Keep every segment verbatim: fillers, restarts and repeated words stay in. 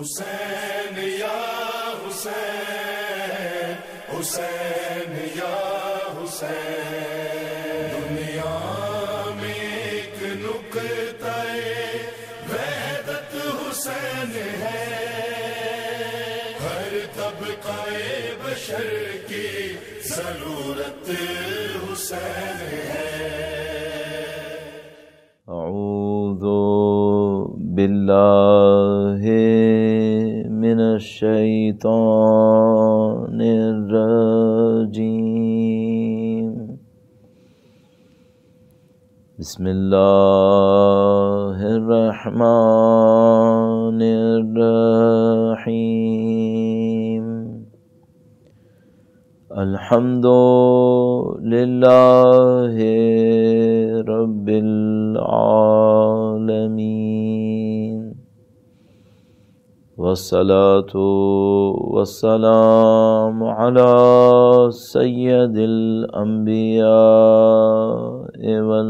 حسین یا حسین، حسین یا حسین، دنیا میں ایک نقطہ وحدت حسین ہے، ہر طبقہ بشر کی ضرورت حسین ہے۔ اعوذ باللہ من الشیطان الرجیم، بسم اللہ الرحمن الرحیم، الحمد للہ رب العالمین، والصلاة والسلام علی سید الانبیاء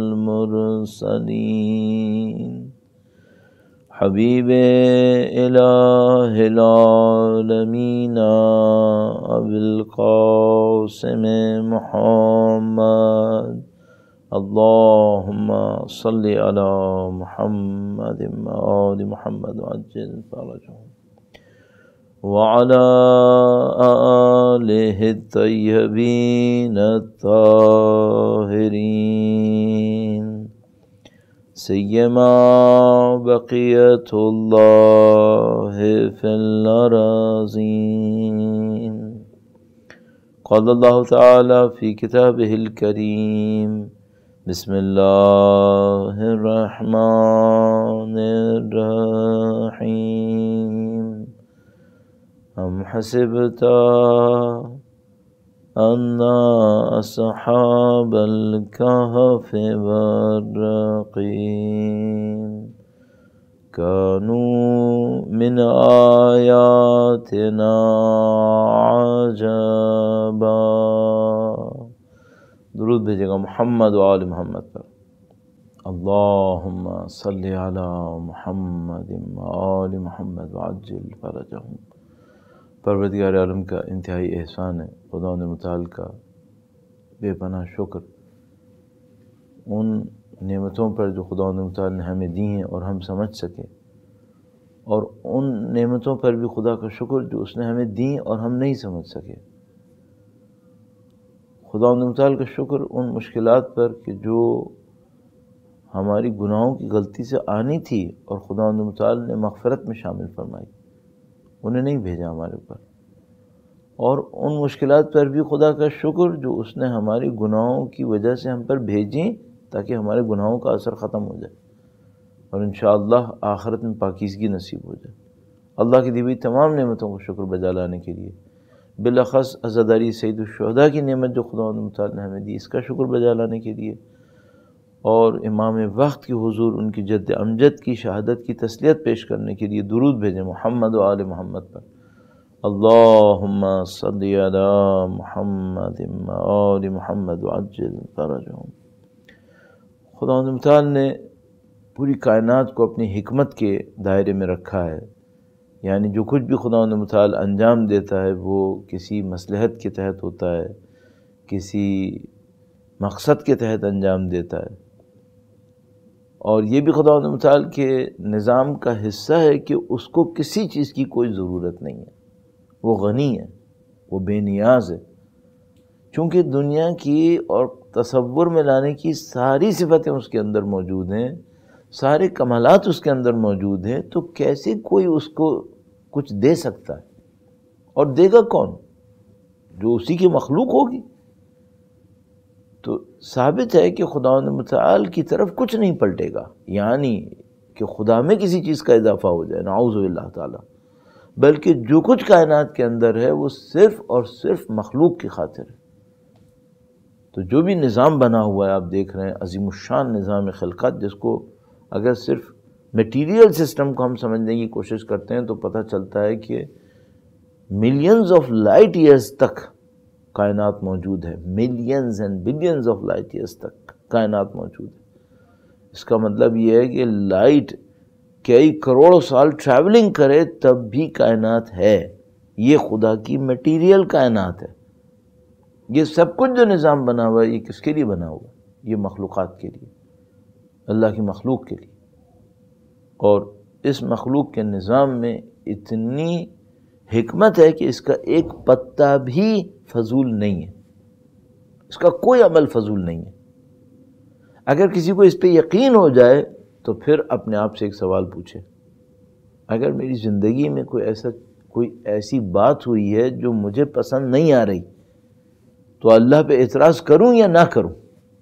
والمرسلین، حبیب الہ العالمین ابی القاسم محمد، اللہم صلی علی محمد وآل محمد وعجل فرجهم وعلى آلہ الطیبین الطاہرین، سیما بقیت اللہ فی الارضین۔ قال اللہ تعالی فی کتابہ الکریم، بسم اللہ الرحمن الرحیم، ام حسبت ان اصحاب الکہف والرقیم كانوا من آیاتنا عجبا۔ درود بھیجے گا محمد و آل محمد پر، اللہم صلی علی محمد و آل محمد وعجل فرجهم۔ پروردگار عالم کا انتہائی احسان ہے، خدا نے متعال کا بے پناہ شکر ان نعمتوں پر جو خدا نے متعال نے ہمیں دی ہیں اور ہم سمجھ سکیں، اور ان نعمتوں پر بھی خدا کا شکر جو اس نے ہمیں دیں اور ہم نہیں سمجھ سکے۔ خدا متعال کا شکر ان مشکلات پر کہ جو ہماری گناہوں کی غلطی سے آنی تھی اور خدا متعال نے مغفرت میں شامل فرمائی، انہیں نہیں بھیجا ہمارے اوپر، اور ان مشکلات پر بھی خدا کا شکر جو اس نے ہماری گناہوں کی وجہ سے ہم پر بھیجیں تاکہ ہمارے گناہوں کا اثر ختم ہو جائے اور انشاءاللہ آخرت میں پاکیزگی نصیب ہو جائے۔ اللہ کی دی ہوئی تمام نعمتوں کو شکر بجا لانے کے لیے بالاخص عزاداری سید الشہداء کی نعمت جو خدا متعال نے ہمیں دی، اس کا شکر بجا لانے کے لیے، اور امام وقت کی حضور ان کی جد امجد کی شہادت کی تسلیت پیش کرنے کے لیے درود بھیجیں محمد و آل محمد پر، اللہم صلی علی محمد و آل محمد وعجل فرجهم۔ خدا متعال نے پوری کائنات کو اپنی حکمت کے دائرے میں رکھا ہے، یعنی جو کچھ بھی خدا متعال انجام دیتا ہے وہ کسی مصلحت کے تحت ہوتا ہے، کسی مقصد کے تحت انجام دیتا ہے، اور یہ بھی خدا متعال کے نظام کا حصہ ہے کہ اس کو کسی چیز کی کوئی ضرورت نہیں ہے، وہ غنی ہے، وہ بے نیاز ہے، چونکہ دنیا کی اور تصور میں لانے کی ساری صفتیں اس کے اندر موجود ہیں، سارے کمالات اس کے اندر موجود ہیں، تو کیسے کوئی اس کو کچھ دے سکتا ہے؟ اور دے گا کون؟ جو اسی کی مخلوق ہوگی۔ تو ثابت ہے کہ خدا متعال کی طرف کچھ نہیں پلٹے گا، یعنی کہ خدا میں کسی چیز کا اضافہ ہو جائے، نعوذ باللہ تعالی، بلکہ جو کچھ کائنات کے اندر ہے وہ صرف اور صرف مخلوق کی خاطر ہے۔ تو جو بھی نظام بنا ہوا ہے آپ دیکھ رہے ہیں، عظیم الشان نظام خلقت، جس کو اگر صرف میٹیریل سسٹم کو ہم سمجھنے کی کوشش کرتے ہیں تو پتہ چلتا ہے کہ ملینز آف لائٹ ایئرز تک کائنات موجود ہے، millions and billions of light years تک کائنات موجود ہے۔ اس کا مطلب یہ ہے کہ لائٹ کئی کروڑوں سال ٹریولنگ کرے تب بھی کائنات ہے. یہ خدا کی میٹیریل کائنات ہے. یہ سب کچھ جو نظام بنا ہوا ہے یہ کس کے لیے بنا ہوا ہے؟ یہ مخلوقات کے لیے، اللہ کی مخلوق کے لیے. اور اس مخلوق کے نظام میں اتنی حکمت ہے کہ اس کا ایک پتہ بھی فضول نہیں ہے، اس کا کوئی عمل فضول نہیں ہے. اگر کسی کو اس پہ یقین ہو جائے تو پھر اپنے آپ سے ایک سوال پوچھے، اگر میری زندگی میں کوئی ایسا کوئی ایسی بات ہوئی ہے جو مجھے پسند نہیں آ رہی تو اللہ پہ اعتراض کروں یا نہ کروں؟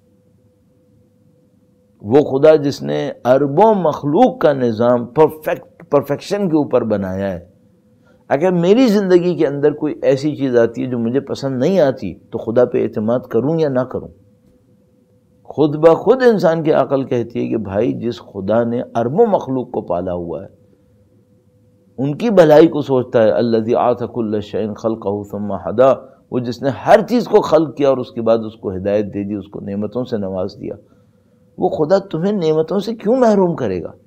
وہ خدا جس نے اربوں مخلوق کا نظام پرفیکٹ پرفیکشن کے اوپر بنایا ہے، اگر میری زندگی کے اندر کوئی ایسی چیز آتی ہے جو مجھے پسند نہیں آتی تو خدا پہ اعتماد کروں یا نہ کروں؟ خود بخود انسان کی عقل کہتی ہے کہ بھائی جس خدا نے اربوں مخلوق کو پالا ہوا ہے، ان کی بھلائی کو سوچتا ہے، الذی اعطى كل شيء خلقه ثم هدى، وہ جس نے ہر چیز کو خلق کیا اور اس کے بعد اس کو ہدایت دے دی، اس کو نعمتوں سے نواز دیا، وہ خدا تمہیں نعمتوں سے کیوں محروم کرے گا؟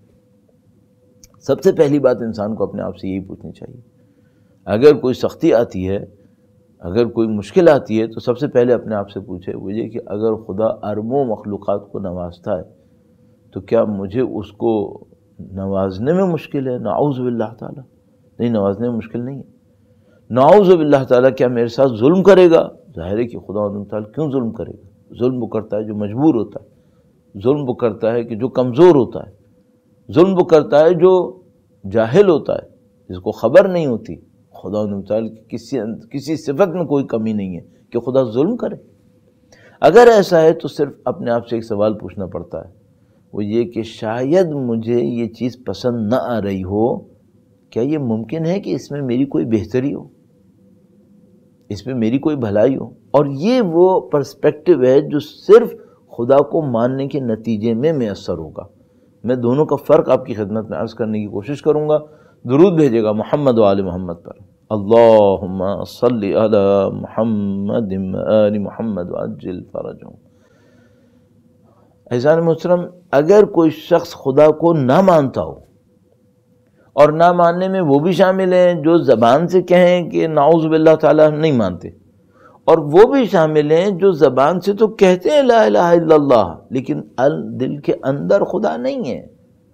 سب سے پہلی بات انسان کو اپنے آپ سے یہی پوچھنی چاہیے. اگر کوئی سختی آتی ہے، اگر کوئی مشکل آتی ہے تو سب سے پہلے اپنے آپ سے پوچھے وہ یہ کہ اگر خدا اربوں مخلوقات کو نوازتا ہے تو کیا مجھے اس کو نوازنے میں مشکل ہے؟ نعوذ باللہ تعالیٰ، نہیں، نوازنے میں مشکل نہیں ہے. نعوذ باللہ تعالیٰ کیا میرے ساتھ ظلم کرے گا؟ ظاہر ہے کہ خدا تعالیٰ کیوں ظلم کرے گا؟ ظلم وہ کرتا ہے جو مجبور ہوتا ہے، ظلم وہ کرتا ہے کہ جو کمزور ہوتا ہے، ظلم وہ کرتا ہے جو جاہل ہوتا ہے، جس کو خبر نہیں ہوتی. خدا تعالیٰ کی کسی کسی صفت میں کوئی کمی نہیں ہے کہ خدا ظلم کرے. اگر ایسا ہے تو صرف اپنے آپ سے ایک سوال پوچھنا پڑتا ہے، وہ یہ کہ شاید مجھے یہ چیز پسند نہ آ رہی ہو، کیا یہ ممکن ہے کہ اس میں میری کوئی بہتری ہو، اس میں میری کوئی بھلائی ہو؟ اور یہ وہ پرسپیکٹو ہے جو صرف خدا کو ماننے کے نتیجے میں میسر ہوگا. میں دونوں کا فرق آپ کی خدمت میں عرض کرنے کی کوشش کروں گا. درود بھیجے گا محمد و آل محمد پر. اللہم صلی علی محمد و آل محمد وعجل فرجہم. عزیزان محترم، اگر کوئی شخص خدا کو نہ مانتا ہو، اور نہ ماننے میں وہ بھی شامل ہیں جو زبان سے کہیں کہ نعوذ باللہ تعالیٰ ہم نہیں مانتے، اور وہ بھی شامل ہیں جو زبان سے تو کہتے ہیں لا الہ الا اللہ لیکن دل کے اندر خدا نہیں ہے،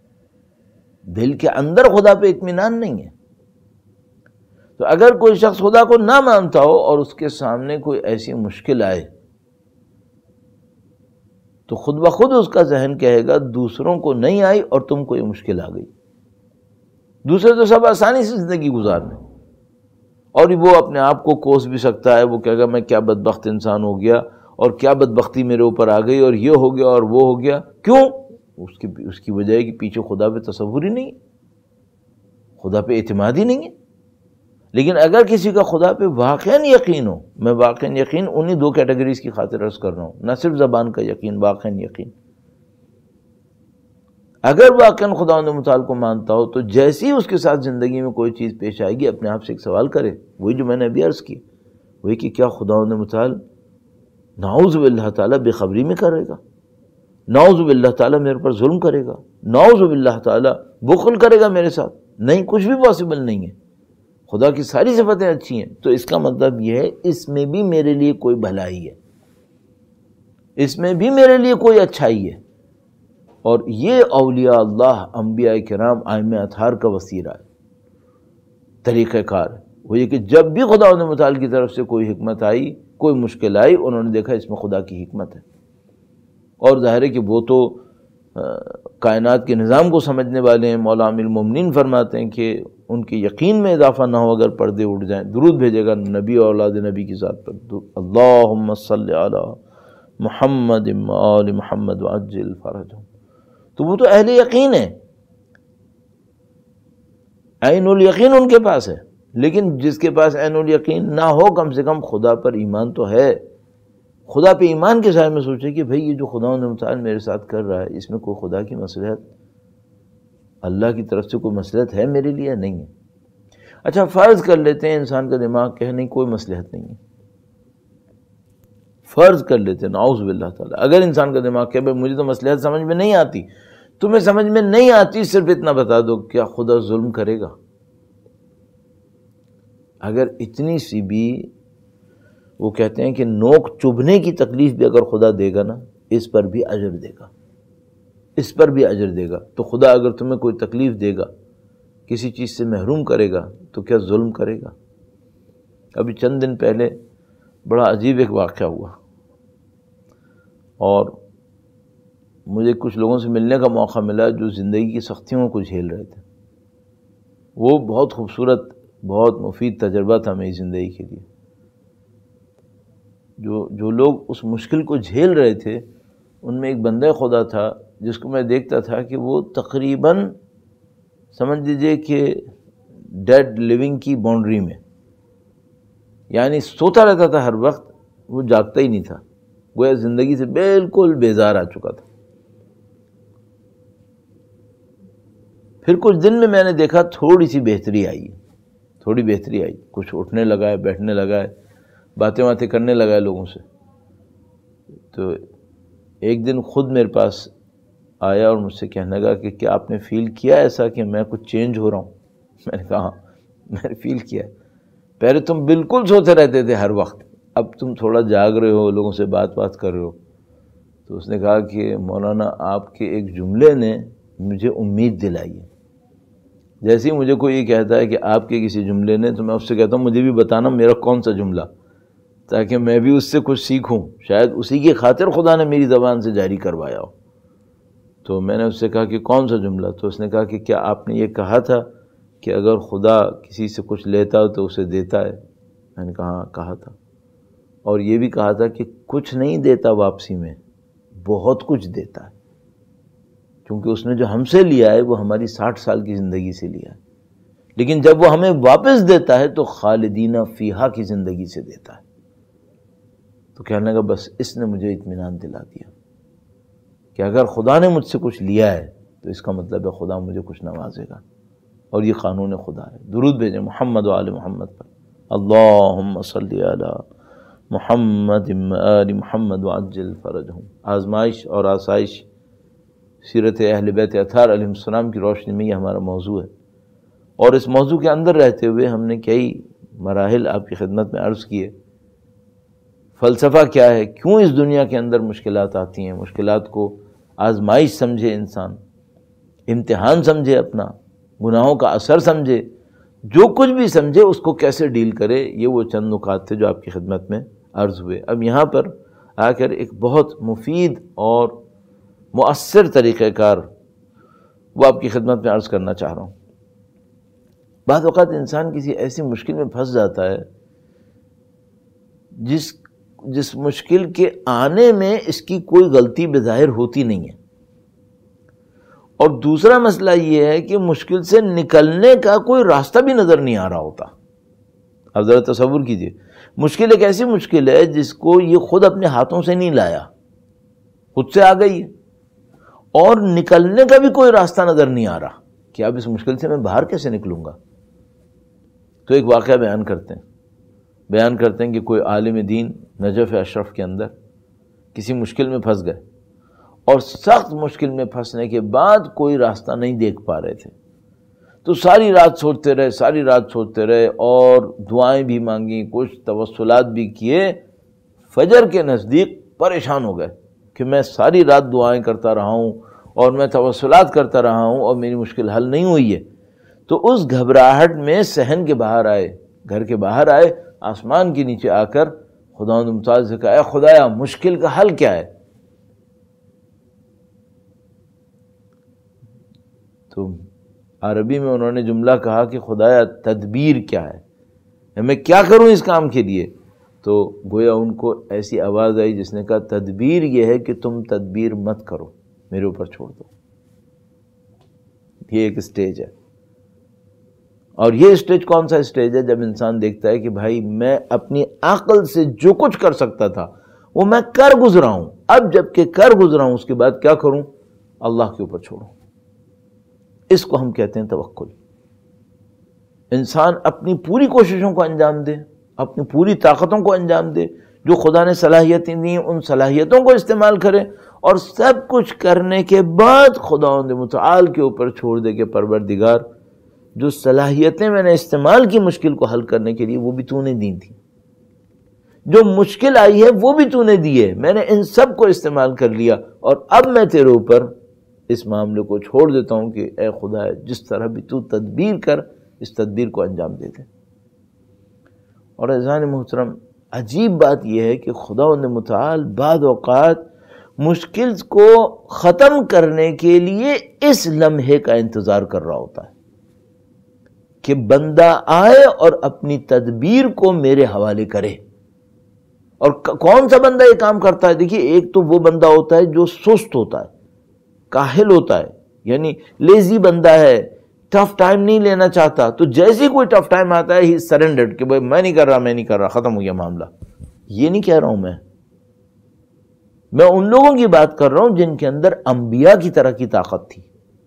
دل کے اندر خدا پہ اطمینان نہیں ہے. تو اگر کوئی شخص خدا کو نہ مانتا ہو اور اس کے سامنے کوئی ایسی مشکل آئے تو خود بخود اس کا ذہن کہے گا دوسروں کو نہیں آئی اور تم کو یہ مشکل آ گئی. دوسرے تو سب آسانی سے زندگی گزار لیں، اور وہ اپنے آپ کو کوس بھی سکتا ہے. وہ کہے گا میں کیا بدبخت انسان ہو گیا، اور کیا بدبختی میرے اوپر آ گئی، اور یہ ہو گیا اور وہ ہو گیا. کیوں؟ اس کی اس کی وجہ ہے کہ پیچھے خدا پہ تصور ہی نہیں ہے، خدا پہ اعتماد ہی نہیں ہے. لیکن اگر کسی کا خدا پہ واقعاً یقین ہو، میں واقعاً یقین انہی دو کیٹیگریز کی خاطر عرض کر رہا ہوں، نہ صرف زبان کا یقین، واقعاً یقین. اگر واقعاً خدا متعال کو مانتا ہو تو جیسی ہی اس کے ساتھ زندگی میں کوئی چیز پیش آئے گی اپنے آپ سے ایک سوال کرے، وہی جو میں نے ابھی عرض کی، وہی کہ کیا خدا متعال نعوذ باللہ تعالیٰ بے خبری میں کرے گا، نعوذ باللہ تعالیٰ میرے پر ظلم کرے گا، نعوذ باللہ تعالیٰ بخل کرے گا میرے ساتھ؟ نہیں، کچھ بھی پاسبل نہیں ہے. خدا کی ساری صفتیں اچھی ہیں. تو اس کا مطلب یہ ہے اس میں بھی میرے لیے کوئی بھلائی ہے، اس میں بھی میرے لیے کوئی اچھائی ہے. اور یہ اولیاء اللہ، انبیاء کرام، ائمہ اطہار کا وسیلہ ہے، طریقہ کار ہے. وہ یہ کہ جب بھی خدا متعال کی طرف سے کوئی حکمت آئی، کوئی مشکل آئی، انہوں نے دیکھا اس میں خدا کی حکمت ہے. اور ظاہر ہے کہ وہ تو کائنات کے نظام کو سمجھنے والے ہیں. مولا امیر المومنین فرماتے ہیں کہ ان کے یقین میں اضافہ نہ ہو اگر پردے اٹھ جائیں. درود بھیجے گا نبی اور اولاد نبی کی ذات پر. اللہم صلی علی محمد و آل محمد وعجل فرجہم. تو وہ تو اہل یقین ہے، عین الیقین ان کے پاس ہے. لیکن جس کے پاس عین الیقین نہ ہو، کم سے کم خدا پر ایمان تو ہے. خدا پہ ایمان کے سائے میں سوچے کہ بھئی یہ جو خدا متعال میرے ساتھ کر رہا ہے، اس میں کوئی خدا کی مصلحت، اللہ کی طرف سے کوئی مصلحت ہے میرے لیے؟ نہیں ہے. اچھا فرض کر لیتے ہیں انسان کا دماغ کہ نہیں کوئی مصلحت نہیں ہے، فرض کر لیتے ہیں، نعوذ باللہ تعالیٰ، اگر انسان کا دماغ کہ بھئی مجھے تو مصلحت سمجھ میں نہیں آتی، تمہیں سمجھ میں نہیں آتی، صرف اتنا بتا دو کیا خدا ظلم کرے گا؟ اگر اتنی سی بھی، وہ کہتے ہیں کہ نوک چبھنے کی تکلیف بھی اگر خدا دے گا نا، اس پر بھی اجر دے گا، اس پر بھی اجر دے گا۔ تو خدا اگر تمہیں کوئی تکلیف دے گا، کسی چیز سے محروم کرے گا، تو کیا ظلم کرے گا؟ ابھی چند دن پہلے بڑا عجیب ایک واقعہ ہوا، اور مجھے کچھ لوگوں سے ملنے کا موقع ملا جو زندگی کی سختیوں کو جھیل رہے تھے۔ وہ بہت خوبصورت، بہت مفید تجربہ تھا میری زندگی کے لیے۔ جو جو لوگ اس مشکل کو جھیل رہے تھے، ان میں ایک بندہ خدا تھا جس کو میں دیکھتا تھا کہ وہ تقریباً سمجھ لیجیے کہ ڈیڈ لیونگ کی باؤنڈری میں، یعنی سوتا رہتا تھا ہر وقت، وہ جاگتا ہی نہیں تھا، گویا زندگی سے بالکل بیزار آ چکا تھا۔ پھر کچھ دن میں میں نے دیکھا تھوڑی سی بہتری آئی، تھوڑی بہتری آئی، کچھ اٹھنے لگا ہے، بیٹھنے لگا ہے، باتیں باتیں کرنے لگا ہے لوگوں سے۔ تو ایک دن خود میرے پاس آیا اور مجھ سے کہنے لگا کہ کیا آپ نے فیل کیا ایسا کہ میں کچھ چینج ہو رہا ہوں؟ میں نے کہا ہاں میں نے فیل کیا ہے، پہلے تم بالکل سوتے رہتے تھے ہر وقت، اب تم تھوڑا جاگ رہے ہو، لوگوں سے بات بات کر رہے ہو۔ تو اس نے کہا کہ مولانا آپ کے ایک جملے نے مجھے امید دلائی ہے۔ جیسے ہی مجھے کوئی یہ کہتا ہے کہ آپ کے کسی جملے نے، تو میں اس سے کہتا ہوں مجھے بھی بتانا میرا کون سا جملہ، تاکہ میں بھی اس سے کچھ سیکھوں، شاید اسی کی خاطر خدا نے میری زبان سے جاری کروایا ہو۔ تو میں نے اس سے کہا کہ کون سا جملہ؟ تو اس نے کہا کہ کیا آپ نے یہ کہا تھا کہ اگر خدا کسی سے کچھ لیتا ہو تو اسے دیتا ہے؟ میں نے کہا کہا تھا، اور یہ بھی کہا تھا کہ کچھ نہیں دیتا واپسی میں، بہت کچھ دیتا ہے، کیونکہ اس نے جو ہم سے لیا ہے وہ ہماری ساٹھ سال کی زندگی سے لیا ہے، لیکن جب وہ ہمیں واپس دیتا ہے تو خالدین فیہا کی زندگی سے دیتا ہے۔ تو کہنے لگا بس اس نے مجھے اطمینان دلا دیا کہ اگر خدا نے مجھ سے کچھ لیا ہے تو اس کا مطلب ہے خدا مجھے کچھ نوازے گا، اور یہ قانون خدا ہے۔ درود بھیجیں محمد و آل محمد پر، اللہم صلی علی محمد و آل محمد وعجل فرجہم۔ آزمائش اور آسائش سیرت اہل بیت اطہار علیہ السلام کی روشنی میں یہ ہمارا موضوع ہے، اور اس موضوع کے اندر رہتے ہوئے ہم نے کئی مراحل آپ کی خدمت میں عرض کیے۔ فلسفہ کیا ہے، کیوں اس دنیا کے اندر مشکلات آتی ہیں، مشکلات کو آزمائش سمجھے انسان، امتحان سمجھے، اپنا گناہوں کا اثر سمجھے، جو کچھ بھی سمجھے اس کو کیسے ڈیل کرے، یہ وہ چند نکات تھے جو آپ کی خدمت میں عرض ہوئے۔ اب یہاں پر آ کر ایک بہت مفید اور مؤثر طریقہ کار وہ آپ کی خدمت میں عرض کرنا چاہ رہا ہوں۔ بعض اوقات انسان کسی ایسی مشکل میں پھنس جاتا ہے جس جس مشکل کے آنے میں اس کی کوئی غلطی بظاہر ہوتی نہیں ہے، اور دوسرا مسئلہ یہ ہے کہ مشکل سے نکلنے کا کوئی راستہ بھی نظر نہیں آ رہا ہوتا۔ اب ذرا تصور کیجئے، مشکل ایک ایسی مشکل ہے جس کو یہ خود اپنے ہاتھوں سے نہیں لایا، خود سے آ گئی ہے، اور نکلنے کا بھی کوئی راستہ نظر نہیں آ رہا کہ اب اس مشکل سے میں باہر کیسے نکلوں گا۔ تو ایک واقعہ بیان کرتے ہیں بیان کرتے ہیں کہ کوئی عالم دین نجف اشرف کے اندر کسی مشکل میں پھنس گئے، اور سخت مشکل میں پھنسنے کے بعد کوئی راستہ نہیں دیکھ پا رہے تھے، تو ساری رات سوچتے رہے ساری رات سوچتے رہے اور دعائیں بھی مانگیں، کچھ توسلات بھی کیے۔ فجر کے نزدیک پریشان ہو گئے کہ میں ساری رات دعائیں کرتا رہا ہوں اور میں توسلات کرتا رہا ہوں اور میری مشکل حل نہیں ہوئی ہے۔ تو اس گھبراہٹ میں صحن کے باہر آئے، گھر کے باہر آئے، آسمان کے نیچے آ کر خداوند متعال سے کہا، اے خدایا مشکل کا حل کیا ہے؟ تو عربی میں انہوں نے جملہ کہا کہ خدایا تدبیر کیا ہے، میں کیا کروں اس کام کے لیے؟ تو گویا ان کو ایسی آواز آئی جس نے کہا تدبیر یہ ہے کہ تم تدبیر مت کرو، میرے اوپر چھوڑ دو۔ یہ ایک اسٹیج ہے، اور یہ اسٹیج کون سا اسٹیج ہے؟ جب انسان دیکھتا ہے کہ بھائی میں اپنی عقل سے جو کچھ کر سکتا تھا وہ میں کر گزرا ہوں، اب جب کہ کر گزرا ہوں اس کے بعد کیا کروں؟ اللہ کے اوپر چھوڑوں۔ اس کو ہم کہتے ہیں توکل۔ انسان اپنی پوری کوششوں کو انجام دے، اپنی پوری طاقتوں کو انجام دے، جو خدا نے صلاحیتیں دی ان صلاحیتوں کو استعمال کرے، اور سب کچھ کرنے کے بعد خداوند متعال کے اوپر چھوڑ دے کہ پروردگار جو صلاحیتیں میں نے استعمال کی مشکل کو حل کرنے کے لیے وہ بھی تو نے دی تھی، جو مشکل آئی ہے وہ بھی تو نے دی ہے، میں نے ان سب کو استعمال کر لیا، اور اب میں تیرے اوپر اس معاملے کو چھوڑ دیتا ہوں کہ اے خدا جس طرح بھی تو تدبیر کر اس تدبیر کو انجام دے دے۔ اور عزیزان محترم، عجیب بات یہ ہے کہ خداوند متعال بعض اوقات مشکل کو ختم کرنے کے لیے اس لمحے کا انتظار کر رہا ہوتا ہے کہ بندہ آئے اور اپنی تدبیر کو میرے حوالے کرے۔ اور کون سا بندہ یہ کام کرتا ہے؟ دیکھیے، ایک تو وہ بندہ ہوتا ہے جو سست ہوتا ہے، کاہل ہوتا ہے، یعنی لیزی بندہ ہے، ٹف ٹائم نہیں لینا چاہتا، تو جیسے کوئی ٹف ٹائم آتا ہے ہی سرنڈرڈ کہ بھائی میں نہیں کر رہا میں نہیں کر رہا ختم ہو گیا معاملہ۔ یہ نہیں کہہ رہا ہوں میں میں ان لوگوں کی بات کر رہا ہوں جن کے اندر انبیاء کی طرح کی طاقت تھی۔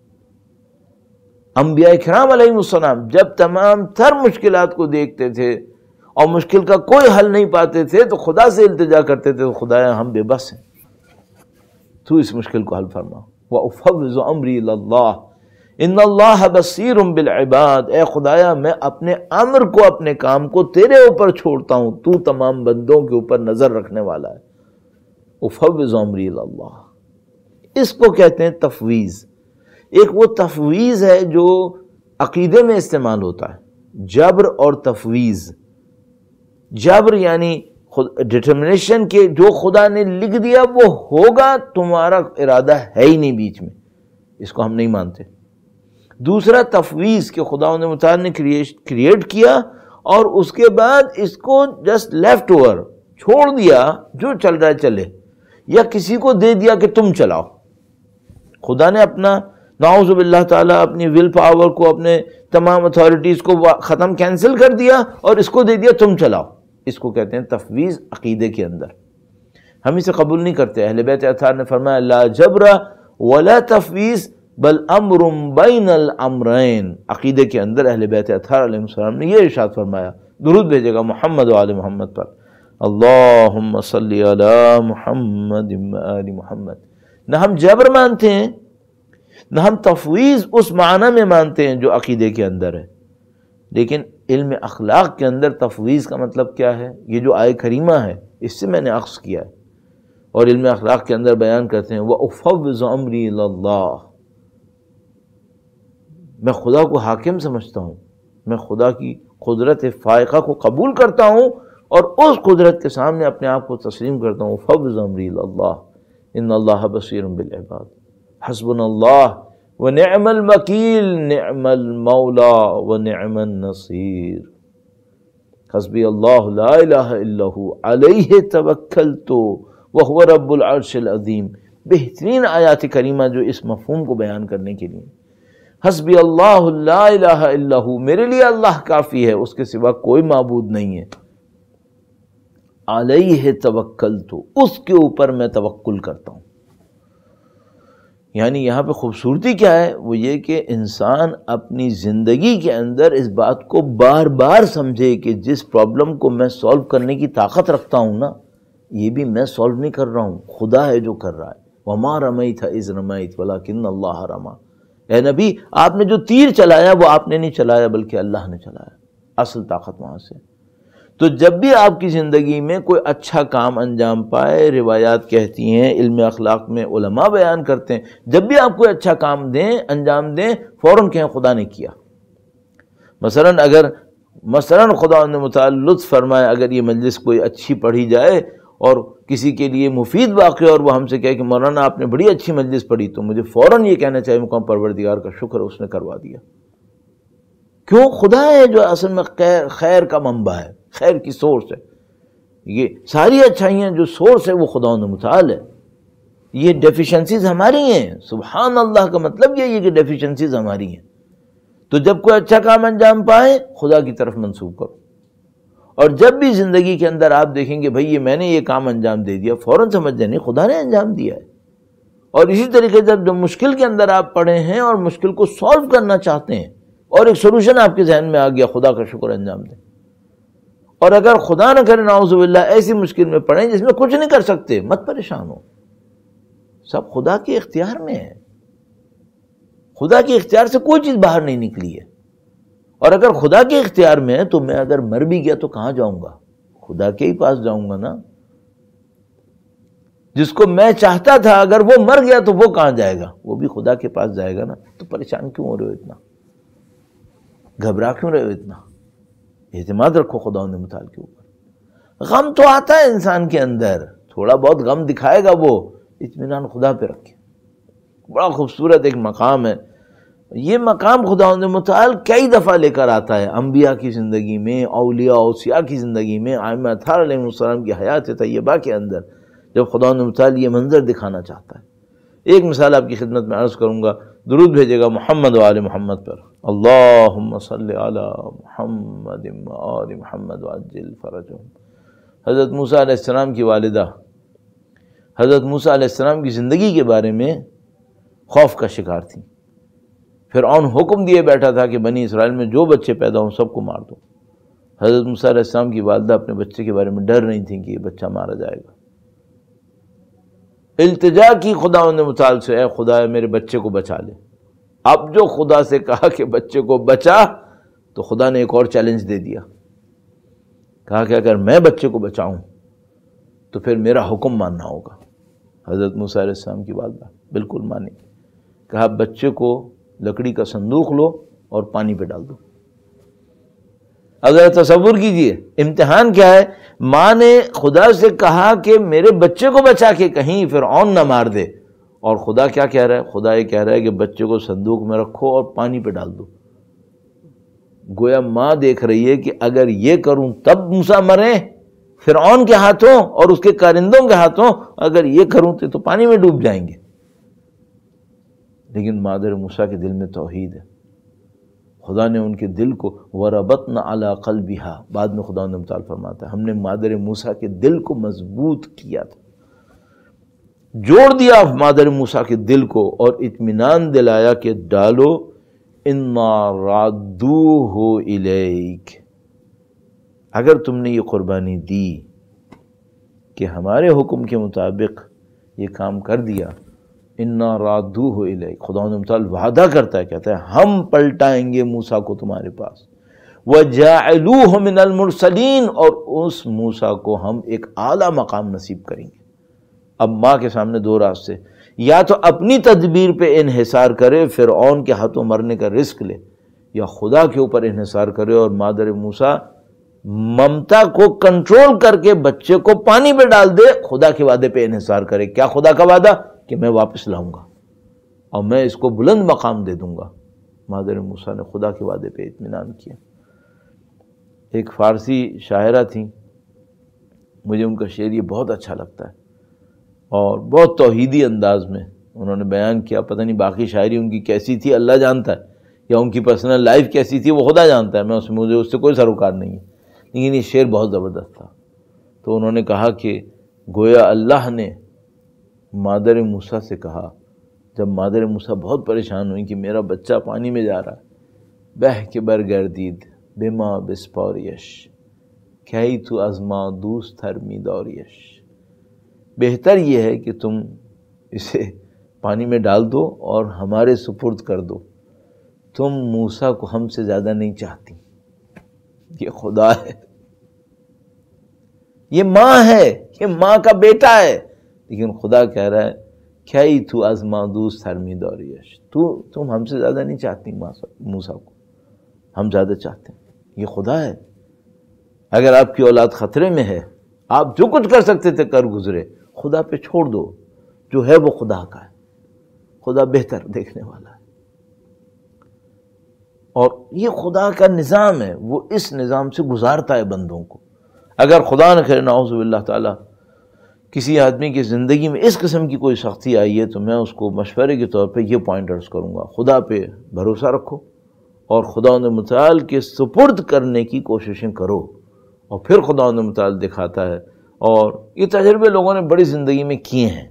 انبیاء کرام علیہ السلام جب تمام تر مشکلات کو دیکھتے تھے اور مشکل کا کوئی حل نہیں پاتے تھے تو خدا سے التجا کرتے تھے، خدایا ہم بے بس ہیں، تو اس مشکل کو حل فرما۔ وَأُفَوِّضُ أَمْرِي إِلَى اللَّهِ إِنَّ اللَّهَ بَصِيرٌ بِالْعِبَادِ، اے خدایا میں اپنے امر کو، اپنے کام کو تیرے اوپر چھوڑتا ہوں، تو تمام بندوں کے اوپر نظر رکھنے والا ہے۔ اُفَوِّضُ أَمْرِي إِلَى اللَّهِ، اس کو کہتے ہیں تفویض۔ ایک وہ تفویض ہے جو عقیدے میں استعمال ہوتا ہے، جبر اور تفویض۔ جبر یعنی ڈٹرمنیشن کے جو خدا نے لکھ دیا وہ ہوگا، تمہارا ارادہ ہے ہی نہیں بیچ میں، اس کو ہم نہیں مانتے۔ دوسرا تفویض کہ خدا نے متعال نے کریٹ کیا اور اس کے بعد اس کو جسٹ لیفٹ اوور چھوڑ دیا، جو چل رہا ہے چلے، یا کسی کو دے دیا کہ تم چلاؤ۔ خدا نے اپنا نعوذ باللہ تعالیٰ اپنی ول پاور کو، اپنے تمام اتھارٹیز کو ختم کینسل کر دیا اور اس کو دے دیا تم چلاؤ۔ اس کو کہتے ہیں تفویض عقیدے کے اندر، ہم اسے قبول نہیں کرتے۔ اہل بیت اطہار نے فرمایا لا جبر ولا تفویض بل امر بین الامرین، عقیدے کے اندر اہل بیت اطہار علیہ السلام نے یہ ارشاد فرمایا۔ درود بھیجے گا محمد و آل محمد پر، اللہم صلی علی محمد و آل محمد۔ نہ ہم جبر مانتے ہیں نہ ہم تفویض اس معنی میں مانتے ہیں جو عقیدے کے اندر ہے، لیکن علم اخلاق کے اندر تفویض کا مطلب کیا ہے؟ یہ جو آیہ کریمہ ہے اس سے میں نے عکس کیا ہے، اور علم اخلاق کے اندر بیان کرتے ہیں وَأُفَوِّضُ أَمْرِي إِلَى اللَّهِ، میں خدا کو حاکم سمجھتا ہوں، میں خدا کی قدرت فائقہ کو قبول کرتا ہوں اور اس قدرت کے سامنے اپنے آپ کو تسلیم کرتا ہوں۔ وَأُفَوِّضُ أَمْرِي إِلَى اللَّهِ إِنَّ اللَّهَ بَصِيرٌ بِالْعِبَادِ حَسْبُنَا اللَّهُ وَنِعْمَ الْوَكِيلُ نِعْمَ الْمَوْلَى وَنِعْمَ النَّصِيرُ حسبی اللہ لا الہ الا ہو علیہ توکلت وہو رب العرش العظیم۔ بہترین آیات کریمہ جو اس مفہوم کو بیان کرنے کے لیے، حسبی اللہ لا الہ الا ہو، میرے لیے اللہ کافی ہے، اس کے سوا کوئی معبود نہیں ہے، علیہ توکلت، اس کے اوپر میں توکل کرتا ہوں۔ یعنی یہاں پہ خوبصورتی کیا ہے؟ وہ یہ کہ انسان اپنی زندگی کے اندر اس بات کو بار بار سمجھے کہ جس پرابلم کو میں سولو کرنے کی طاقت رکھتا ہوں نا، یہ بھی میں سولو نہیں کر رہا ہوں، خدا ہے جو کر رہا ہے۔ وَمَا رَمَيْتَ إِذْ رَمَيْتَ وَلَكِنَّ اللَّهَ رَمَى، اے نبی آپ نے جو تیر چلایا وہ آپ نے نہیں چلایا بلکہ اللہ نے چلایا، اصل طاقت وہاں سے۔ تو جب بھی آپ کی زندگی میں کوئی اچھا کام انجام پائے، روایات کہتی ہیں، علم اخلاق میں علماء بیان کرتے ہیں، جب بھی آپ کوئی اچھا کام دیں، انجام دیں، فوراً کہیں خدا نے کیا۔ مثلاً اگر مثلاً خدا نے متعال لطف فرمائے، اگر یہ مجلس کوئی اچھی پڑھی جائے اور کسی کے لیے مفید واقع اور وہ ہم سے کہے کہ مولانا آپ نے بڑی اچھی مجلس پڑھی، تو مجھے فوراً یہ کہنا چاہیے مقام پروردگار کا شکر اس نے کروا دیا۔ کیوں؟ خدا ہے جو اصل میں خیر خیر کا منبع ہے، خیر کی سورس ہے۔ یہ ساری اچھائیاں جو سورس ہے وہ خدا متعال ہے۔ یہ ڈیفیشنسیز ہماری ہیں، سبحان اللہ کا مطلب یہ ہے کہ ڈیفیشنسیز ہماری ہیں۔ تو جب کوئی اچھا کام انجام پائے خدا کی طرف منسوب کرو، اور جب بھی زندگی کے اندر آپ دیکھیں گے بھئی یہ میں نے یہ کام انجام دے دیا، فوراً سمجھ جائیں خدا نے انجام دیا ہے۔ اور اسی طریقے جب جب مشکل کے اندر آپ پڑے ہیں اور مشکل کو سولو کرنا چاہتے ہیں اور ایک سولوشن آپ کے ذہن میں آ گیا، خدا کا شکر انجام دیں۔ اور اگر خدا نہ کرے نعوذ باللہ ایسی مشکل میں پڑیں جس میں کچھ نہیں کر سکتے، مت پریشان ہو، سب خدا کے اختیار میں ہے، خدا کے اختیار سے کوئی چیز باہر نہیں نکلی ہے، اور اگر خدا کے اختیار میں ہے تو میں اگر مر بھی گیا تو کہاں جاؤں گا؟ خدا کے ہی پاس جاؤں گا نا۔ جس کو میں چاہتا تھا اگر وہ مر گیا تو وہ کہاں جائے گا؟ وہ بھی خدا کے پاس جائے گا نا۔ تو پریشان کیوں ہو رہے ہو اتنا؟ گھبرا کیوں رہے ہو اتنا؟ اعتماد رکھو خدا نے متعال کے اوپر۔ غم تو آتا ہے انسان کے اندر، تھوڑا بہت غم دکھائے گا، وہ اطمینان خدا پہ رکھے۔ بڑا خوبصورت ایک مقام ہے، یہ مقام خدا نے متعال کئی دفعہ لے کر آتا ہے انبیاء کی زندگی میں، اولیاء اوصیاء کی زندگی میں، ائمہ اطہار علیہ السلام کی حیات طیبہ کے اندر، جب خدا نے متعال یہ منظر دکھانا چاہتا ہے۔ ایک مثال آپ کی خدمت میں عرض کروں گا، درود بھیجے گا محمد و آل محمد پر، اللہم صلی علی محمد و آل محمد وعجل فرجہم۔ حضرت موسیٰ علیہ السلام کی والدہ حضرت موسیٰ علیہ السلام کی زندگی کے بارے میں خوف کا شکار تھی۔ فرعون حکم دیے بیٹھا تھا کہ بنی اسرائیل میں جو بچے پیدا ہوں سب کو مار دو۔ حضرت موسیٰ علیہ السلام کی والدہ اپنے بچے کے بارے میں ڈر نہیں تھی کہ یہ بچہ مارا جائے گا۔ التجا کی خدا نے متعال سے، اے خدا میرے بچے کو بچا لے۔ اب جو خدا سے کہا کہ بچے کو بچا، تو خدا نے ایک اور چیلنج دے دیا، کہا کہ اگر میں بچے کو بچاؤں تو پھر میرا حکم ماننا ہوگا۔ حضرت موسیٰ علیہ السلام کی والدہ بالکل مانی، کہا بچے کو لکڑی کا صندوق لو اور پانی پہ ڈال دو۔ اگر تصور کیجئے امتحان کیا ہے، ماں نے خدا سے کہا کہ میرے بچے کو بچا کے کہیں فرعون نہ مار دے، اور خدا کیا کہہ رہا ہے؟ خدا یہ کہہ رہا ہے کہ بچے کو صندوق میں رکھو اور پانی پہ ڈال دو۔ گویا ماں دیکھ رہی ہے کہ اگر یہ کروں تب موسیٰ مرے فرعون کے ہاتھوں اور اس کے کارندوں کے ہاتھوں، اگر یہ کروں تو پانی میں ڈوب جائیں گے۔ لیکن مادر موسیٰ کے دل میں توحید ہے، خدا نے ان کے دل کو وَرَبَطْنَ عَلَىٰ قَلْبِهَا، بعد میں خدا نے متعال فرماتا ہے ہم نے مادر موسیٰ کے دل کو مضبوط کیا تھا، جوڑ دیا مادر موسیٰ کے دل کو، اور اطمینان دلایا کہ ڈالو اِنَّا رَادُّوهُ إِلَيْكَ، اگر تم نے یہ قربانی دی کہ ہمارے حکم کے مطابق یہ کام کر دیا، اِنَّا رَادُّوهُ إِلَيْكَ، خدا نے متعال وعدہ کرتا ہے، کہتا ہے ہم پلٹائیں گے موسیٰ کو تمہارے پاس، وَجَاعِلُوهُ مِنَ الْمُرْسَلِينَ، اور اس موسیٰ کو ہم ایک اعلیٰ مقام نصیب کریں گے۔ اب ماں کے سامنے دو راستے، یا تو اپنی تدبیر پہ انحصار کرے، فرعون کے ہاتھوں مرنے کا رزق لے، یا خدا کے اوپر انحصار کرے اور مادر موسیٰ ممتا کو کنٹرول کر کے بچے کو پانی پہ ڈال دے، خدا کے وعدے پہ انحصار کرے۔ کیا خدا کا وعدہ؟ کہ میں واپس لاؤں گا اور میں اس کو بلند مقام دے دوں گا۔ مادر موسیٰ نے خدا کے وعدے پہ اطمینان کیا۔ ایک فارسی شاعرہ تھیں، مجھے ان کا شعر یہ بہت اچھا لگتا ہے، اور بہت توحیدی انداز میں انہوں نے بیان کیا۔ پتہ نہیں باقی شاعری ان کی کیسی تھی، اللہ جانتا ہے، یا ان کی پرسنل لائف کیسی تھی وہ خدا جانتا ہے، میں اس مجھے اس سے کوئی سروکار نہیں ہے، لیکن یہ شعر بہت زبردست تھا۔ تو انہوں نے کہا کہ گویا اللہ نے مادر موسیٰ سے کہا، جب مادر موسیٰ بہت پریشان ہوئی کہ میرا بچہ پانی میں جا رہا ہے، بہ کے برگردید بما بسپاریش کہی تو ازما دوست تھرمی دوریش، بہتر یہ ہے کہ تم اسے پانی میں ڈال دو اور ہمارے سپرد کر دو، تم موسیٰ کو ہم سے زیادہ نہیں چاہتی۔ یہ خدا ہے، یہ ماں ہے، یہ ماں کا بیٹا ہے، لیکن خدا کہہ رہا ہے کھائی تو ازما دوست ہرمی دوریش، تو تم ہم سے زیادہ نہیں چاہتی موسیٰ کو، ہم زیادہ چاہتے ہیں۔ یہ خدا ہے۔ اگر آپ کی اولاد خطرے میں ہے، آپ جو کچھ کر سکتے تھے کر گزرے، خدا پہ چھوڑ دو، جو ہے وہ خدا کا ہے، خدا بہتر دیکھنے والا ہے۔ اور یہ خدا کا نظام ہے، وہ اس نظام سے گزارتا ہے بندوں کو۔ اگر خدا نہ کرے نعوذ باللہ تعالی کسی آدمی کی زندگی میں اس قسم کی کوئی سختی آئی ہے، تو میں اس کو مشورے کے طور پہ یہ پوائنٹ عرض کروں گا، خدا پہ بھروسہ رکھو اور خدا نے متعال کے سپرد کرنے کی کوششیں کرو، اور پھر خدا نے متعال دکھاتا ہے۔ اور یہ تجربے لوگوں نے بڑی زندگی میں کیے ہیں۔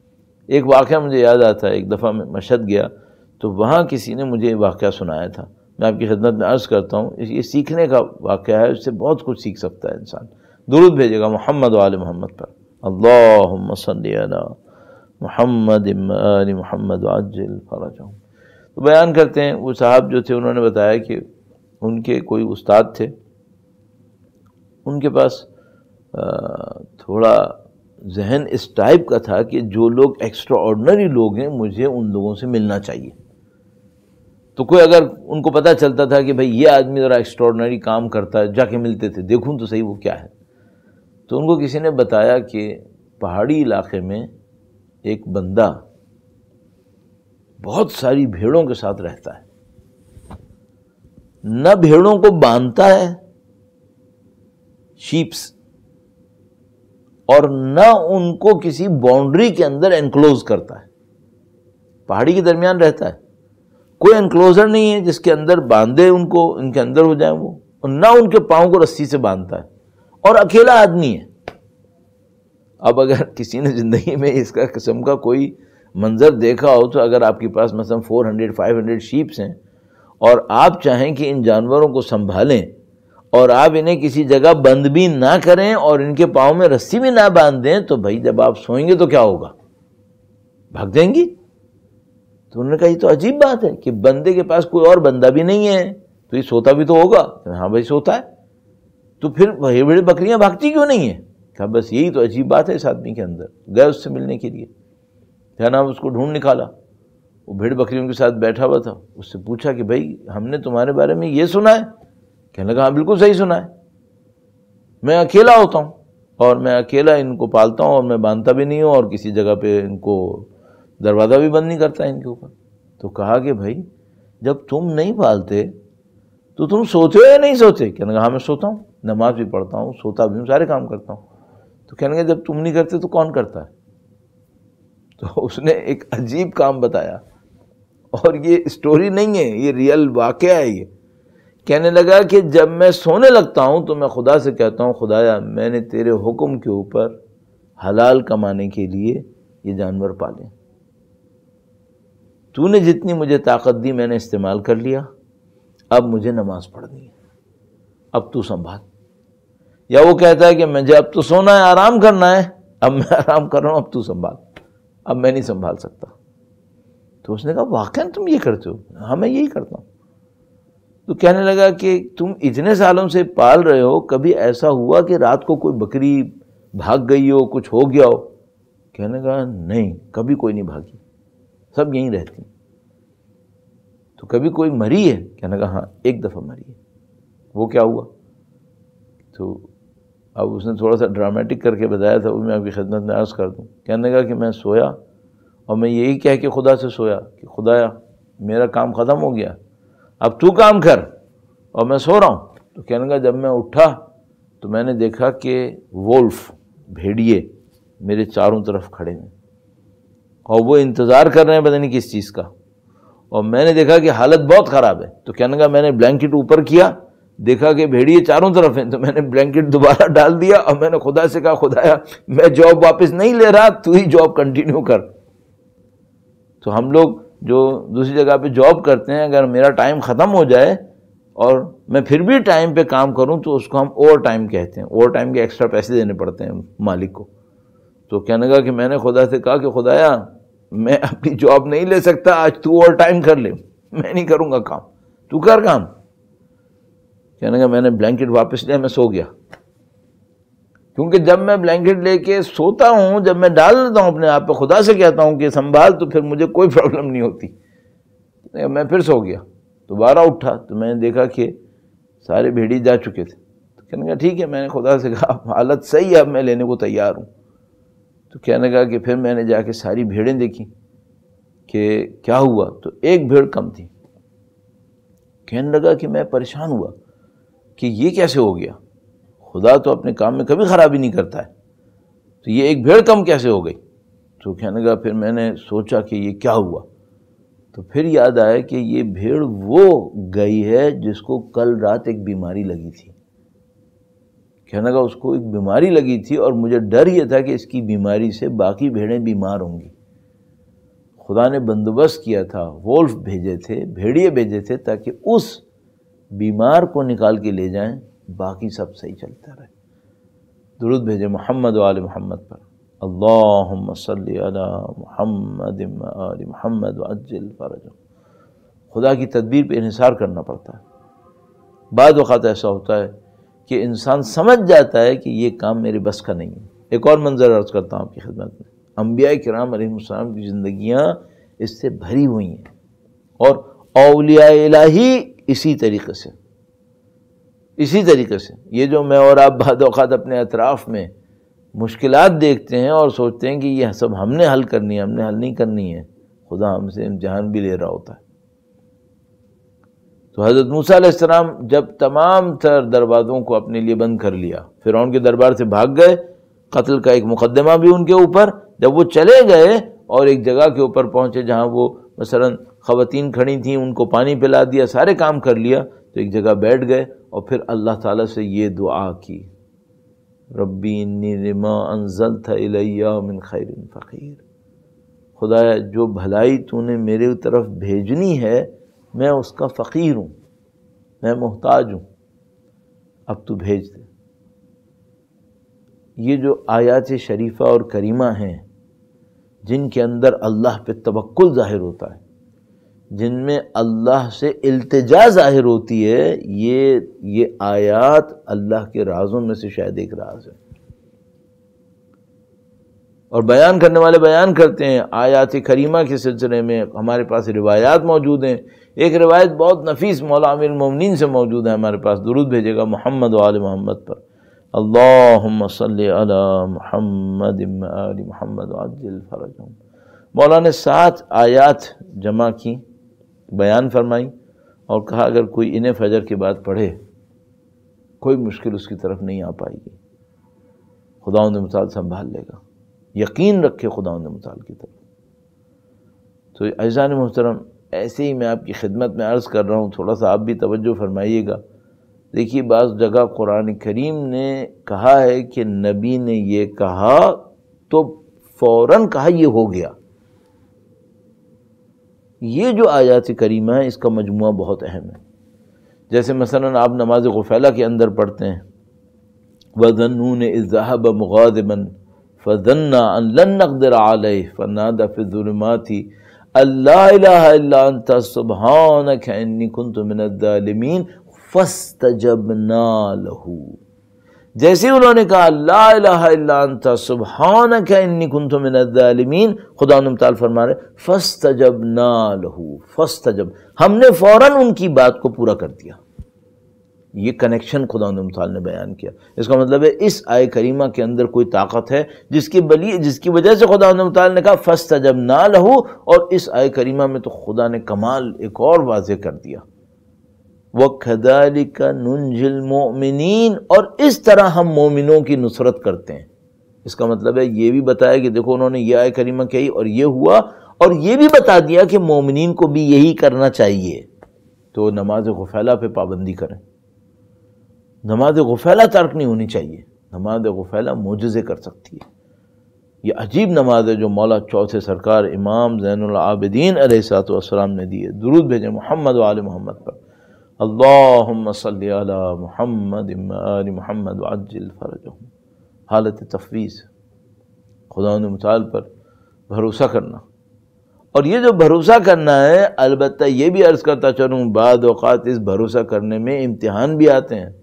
ایک واقعہ مجھے یاد آتا ہے، ایک دفعہ میں مشہد گیا تو وہاں کسی نے مجھے واقعہ سنایا تھا۔ میں آپ کی خدمت میں عرض کرتا ہوں یہ سیکھنے کا واقعہ ہے، اس سے بہت کچھ سیکھ سکتا ہے انسان. درود بھیجے گا محمد و آل محمد پر. اللہم صلی علی محمد آل محمد عجل فرجہم. تو بیان کرتے ہیں وہ صاحب جو تھے انہوں نے بتایا کہ ان کے کوئی استاد تھے، ان کے پاس تھوڑا ذہن اس ٹائپ کا تھا کہ جو لوگ ایکسٹرا آرڈنری لوگ ہیں مجھے ان لوگوں سے ملنا چاہیے. تو کوئی اگر ان کو پتہ چلتا تھا کہ بھئی یہ آدمی ذرا ایکسٹرا آرڈنری کام کرتا ہے، جا کے ملتے تھے، دیکھوں تو صحیح وہ کیا ہے. تو ان کو کسی نے بتایا کہ پہاڑی علاقے میں ایک بندہ بہت ساری بھیڑوں کے ساتھ رہتا ہے، نہ بھیڑوں کو باندھتا ہے شیپس، اور نہ ان کو کسی باؤنڈری کے اندر انکلوز کرتا ہے. پہاڑی کے درمیان رہتا ہے، کوئی انکلوزر نہیں ہے جس کے اندر باندھے ان کو، ان کے اندر ہو جائیں وہ، اور نہ ان کے پاؤں کو رسی سے باندھتا ہے، اور اکیلا آدمی ہے. اب اگر کسی نے زندگی میں اس کا قسم کا کوئی منظر دیکھا ہو تو اگر آپ کے پاس مثلا four hundred five hundred shapes ہیں اور آپ چاہیں کہ ان جانوروں کو سنبھالیں اور آپ انہیں کسی جگہ بند بھی نہ کریں اور ان کے پاؤں میں رسی بھی نہ باندھ دیں، تو بھائی جب آپ سوئیں گے تو کیا ہوگا؟ بھاگ جائیں گی. تو انہوں نے کہا یہ تو عجیب بات ہے کہ بندے کے پاس کوئی اور بندہ بھی نہیں ہے تو یہ سوتا بھی تو ہوگا. ہاں بھائی سوتا ہے. تو پھر بڑی بڑی بکریاں بھاگتی کیوں نہیں ہیں؟ کہا بس یہی تو عجیب بات ہے اس آدمی کے اندر. گئے اس سے ملنے کے لیے، کیا نام، اس کو ڈھونڈ نکالا. وہ بھیڑ بکریوں کے ساتھ بیٹھا ہوا تھا. اس سے پوچھا کہ بھائی ہم نے تمہارے بارے میں یہ سنا ہے. کہنے لگا ہاں بالکل صحیح سنا ہے، میں اکیلا ہوتا ہوں اور میں اکیلا ان کو پالتا ہوں اور میں باندھتا بھی نہیں ہوں اور کسی جگہ پہ ان کو دروازہ بھی بند نہیں کرتا ان کے اوپر. تو کہا کہ بھائی جب تم نہیں پالتے تو تم سوتے ہو یا نہیں سوتے؟ کہنے لگا ہاں میں سوتا ہوں، نماز بھی پڑھتا ہوں، سوتا بھی ہوں، سارے کام کرتا ہوں. تو کہنے لگا جب تم نہیں کرتے تو کون کرتا ہے؟ تو اس نے ایک عجیب کام بتایا، اور یہ اسٹوری نہیں ہے، یہ ریئل واقعہ ہے. یہ کہنے لگا کہ جب میں سونے لگتا ہوں تو میں خدا سے کہتا ہوں خدایا میں نے تیرے حکم کے اوپر حلال کمانے کے لیے یہ جانور پالے، تو نے جتنی مجھے طاقت دی میں نے استعمال کر لیا، اب مجھے نماز پڑھنی ہے، اب تو سنبھال. یا وہ کہتا ہے کہ مجھے اب تو سونا ہے، آرام کرنا ہے، اب میں آرام کر رہا ہوں، اب تو سنبھال، اب میں نہیں سنبھال سکتا. تو اس نے کہا واقعاً تم یہ کرتے ہو؟ ہاں میں یہی کرتا ہوں. تو کہنے لگا کہ تم اتنے سالوں سے پال رہے ہو، کبھی ایسا ہوا کہ رات کو کوئی بکری بھاگ گئی ہو، کچھ ہو گیا ہو؟ کہنے لگا نہیں، کبھی کوئی نہیں بھاگی، سب یہیں رہتی. تو کبھی کوئی مری ہے؟ کہنے لگا ہاں ایک دفعہ مری ہے. وہ کیا ہوا؟ تو اب اس نے تھوڑا سا ڈرامیٹک کر کے بتایا تھا، وہ میں آپ کی خدمت میں عرض کر دوں. کہنے لگا کہ میں سویا اور میں یہی کہہ کے خدا سے سویا کہ خدایا میرا کام ختم ہو گیا، اب تو کام کر، اور میں سو رہا ہوں. تو کہنے لگا جب میں اٹھا تو میں نے دیکھا کہ وولف، بھیڑیے میرے چاروں طرف کھڑے ہیں اور وہ انتظار کر رہے ہیں پتہ نہیں کس چیز کا، اور میں نے دیکھا کہ حالت بہت خراب ہے. تو کہنے لگا میں نے بلینکٹ اوپر کیا، دیکھا کہ بھیڑیے چاروں طرف ہیں، تو میں نے بلینکٹ دوبارہ ڈال دیا اور میں نے خدا سے کہا خدایا میں جاب واپس نہیں لے رہا، تو ہی جاب کنٹینیو کر. تو ہم لوگ جو دوسری جگہ پہ جاب کرتے ہیں، اگر میرا ٹائم ختم ہو جائے اور میں پھر بھی ٹائم پہ کام کروں تو اس کو ہم اوور ٹائم کہتے ہیں. اوور ٹائم کے ایکسٹرا پیسے دینے پڑتے ہیں مالک کو. تو کہنے لگا کہ میں نے خدا سے کہا کہ خدایا میں اپنی جاب نہیں لے سکتا، آج تو اوور ٹائم کر لے، میں نہیں کروں گا کام، تو کر کام. کہنے لگا میں نے بلینکٹ واپس لیا، میں سو گیا. کیونکہ جب میں بلینکٹ لے کے سوتا ہوں، جب میں ڈال لیتا ہوں اپنے آپ پہ، خدا سے کہتا ہوں کہ سنبھال، تو پھر مجھے کوئی پرابلم نہیں ہوتی. میں پھر سو گیا. دوبارہ اٹھا تو میں نے دیکھا کہ سارے بھیڑی جا چکے تھے. تو کہنے لگا ٹھیک ہے، میں نے خدا سے کہا حالت صحیح ہے، اب میں لینے کو تیار ہوں. تو کہنے لگا کہ پھر میں نے جا کے ساری بھیڑیں دیکھی کہ کیا ہوا، تو ایک بھیڑ کم تھی. کہنے لگا کہ میں پریشان ہوا کہ یہ کیسے ہو گیا، خدا تو اپنے کام میں کبھی خرابی نہیں کرتا ہے، تو یہ ایک بھیڑ کم کیسے ہو گئی. تو کہنے لگا پھر میں نے سوچا کہ یہ کیا ہوا. تو پھر یاد آیا کہ یہ بھیڑ وہ گئی ہے جس کو کل رات ایک بیماری لگی تھی. کہنے لگا اس کو ایک بیماری لگی تھی اور مجھے ڈر یہ تھا کہ اس کی بیماری سے باقی بھیڑیں بیمار ہوں گی. خدا نے بندوبست کیا تھا، وولف بھیجے تھے، بھیڑیے بھیجے تھے تاکہ اس بیمار کو نکال کے لے جائیں، باقی سب صحیح چلتا رہے۔ درود بھیجے محمد و آل محمد پر، اللہم صلی علی محمد و آل محمد وعجل فرجہ۔ خدا کی تدبیر پہ انحصار کرنا پڑتا ہے۔ بعض اوقات ایسا ہوتا ہے کہ انسان سمجھ جاتا ہے کہ یہ کام میرے بس کا نہیں ہے۔ ایک اور منظر عرض کرتا ہوں آپ کی خدمت میں، انبیاء کرام علیہ السلام کی زندگیاں اس سے بھری ہوئی ہیں، اور اولیاء الہی اسی طریقے سے اسی طریقے سے یہ جو میں اور آپ بعض اوقات اپنے اطراف میں مشکلات دیکھتے ہیں اور سوچتے ہیں کہ یہ سب ہم نے حل کرنی ہے، ہم نے حل نہیں کرنی ہے، خدا ہم سے امتحان بھی لے رہا ہوتا ہے۔ تو حضرت موسیٰ علیہ السلام جب تمام تر دروازوں کو اپنے لیے بند کر لیا، فرعون کے دربار سے بھاگ گئے، قتل کا ایک مقدمہ بھی ان کے اوپر، جب وہ چلے گئے اور ایک جگہ کے اوپر پہنچے جہاں وہ مثلا خواتین کھڑی تھیں، ان کو پانی پلا دیا، سارے کام کر لیا، تو ایک جگہ بیٹھ گئے اور پھر اللہ تعالیٰ سے یہ دعا کی، ربی انی لما انزلت الی من خیر فقیر، خدایا جو بھلائی تو نے میرے طرف بھیجنی ہے میں اس کا فقیر ہوں، میں محتاج ہوں، اب تو بھیج دے۔ یہ جو آیات شریفہ اور کریمہ ہیں جن کے اندر اللہ پہ توکل ظاہر ہوتا ہے، جن میں اللہ سے التجا ظاہر ہوتی ہے، یہ یہ آیات اللہ کے رازوں میں سے شاید ایک راز ہے۔ اور بیان کرنے والے بیان کرتے ہیں آیات کریمہ کے سلسلے میں، ہمارے پاس روایات موجود ہیں۔ ایک روایت بہت نفیس مولا امیر المومنین سے موجود ہے ہمارے پاس، درود بھیجے گا محمد و آل محمد پر، اللہم صلی علی محمد و آل محمد وعجل فرجہم۔ مولا نے سات آیات جمع کی، بیان فرمائی، اور کہا اگر کوئی انہیں فجر کے بعد پڑھے کوئی مشکل اس کی طرف نہیں آ پائے گی، خداوند متعال سنبھال لے گا، یقین رکھے خداوند متعال کی طرف۔ تو عزیزان محترم، ایسے ہی میں آپ کی خدمت میں عرض کر رہا ہوں، تھوڑا سا آپ بھی توجہ فرمائیے گا۔ دیکھیے بعض جگہ قرآن کریم نے کہا ہے کہ نبی نے یہ کہا تو فوراً کہا یہ ہو گیا۔ یہ جو آیات کریمہ ہے اس کا مجموعہ بہت اہم ہے۔ جیسے مثلا آپ نماز غفیلہ کے اندر پڑھتے ہیں وَظَنُّونَ إِذْ ذَهَبَ مُغَاضِبًا فَظَنَّ أَن لَّن نَّقْدِرَ عَلَيْهِ فَنَادَىٰ فِي الظُّلُمَاتِ أَن لَّا إِلَٰهَ إِلَّا أَنتَ سُبْحَانَكَ إِنِّي كُنتُ مِنَ الظَّالِمِينَ فَاسْتَجَبْنَا لَهُ، جیسے انہوں نے کہا لا الہ الا انت سبحانک انی کنت من الظالمین، خدا تعالیٰ فرما رہے فاستجبنا لہ، فاستجب، ہم نے فوراً ان کی بات کو پورا کر دیا۔ یہ کنیکشن خدا تعالیٰ نے بیان کیا۔ اس کا مطلب ہے اس آیہ کریمہ کے اندر کوئی طاقت ہے جس کی بلی جس کی وجہ سے خدا تعالیٰ نے کہا فاستجبنا لہ، اور اس آیہ کریمہ میں تو خدا نے کمال ایک اور واضح کر دیا، وَكَذَلِكَ نُنْجِي الْمُؤْمِنِينَ، اور اس طرح ہم مومنوں کی نصرت کرتے ہیں۔ اس کا مطلب ہے یہ بھی بتایا کہ دیکھو انہوں نے یہ آیہ کریمہ کہی اور یہ ہوا، اور یہ بھی بتا دیا کہ مومنین کو بھی یہی کرنا چاہیے۔ تو نماز غفیلہ پہ پابندی کریں، نماز غفیلہ ترک نہیں ہونی چاہیے۔ نماز غفیلہ معجزے کر سکتی ہے۔ یہ عجیب نماز ہے جو مولا چوتھے سرکار امام زین العابدین علیہ الصلوۃ والسلام نے دی ہے۔ درود بھیجیں محمد و آل محمد پر، اللہم صلی علی محمد و آل محمد وعجل فرجہم۔ حالت تفویض، خدا متعال پر بھروسہ کرنا، اور یہ جو بھروسہ کرنا ہے، البتہ یہ بھی عرض کرتا چلوں بعض اوقات اس بھروسہ کرنے میں امتحان بھی آتے ہیں،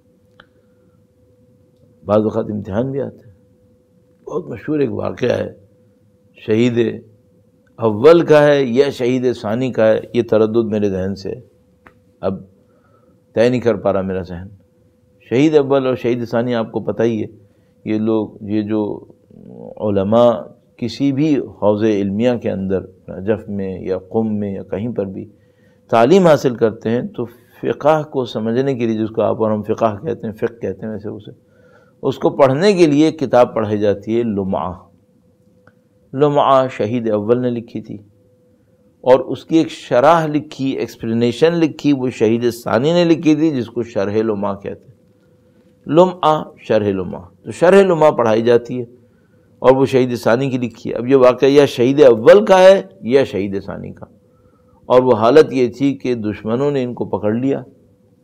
بعض اوقات امتحان بھی آتے ہیں۔ بہت مشہور ایک واقعہ ہے، شہید اول کا ہے یا شہید ثانی کا ہے، یہ تردد میرے ذہن سے اب طے نہیں کر پا رہا میرا ذہن۔ شہید اول اور شہید ثانی آپ کو پتہ ہی ہے، یہ لوگ یہ جو علماء کسی بھی حوض علمیہ کے اندر نجف میں یا قم میں یا کہیں پر بھی تعلیم حاصل کرتے ہیں تو فقہ کو سمجھنے کے لیے، جس کو آپ اور ہم فقہ کہتے ہیں، فقہ کہتے ہیں ویسے اسے، اس کو پڑھنے کے لیے کتاب پڑھائی جاتی ہے لمعہ۔ لمعہ شہید اول نے لکھی تھی، اور اس کی ایک شرح لکھی، ایکسپلینیشن لکھی، وہ شہید ثانی نے لکھی تھی، جس کو شرح لمعہ کہتے ہیں۔ لمعہ شرح لمعہ، تو شرح لمعہ پڑھائی جاتی ہے، اور وہ شہید ثانی کی لکھی ہے۔ اب یہ واقعہ یا شہید اول کا ہے یا شہید ثانی کا، اور وہ حالت یہ تھی کہ دشمنوں نے ان کو پکڑ لیا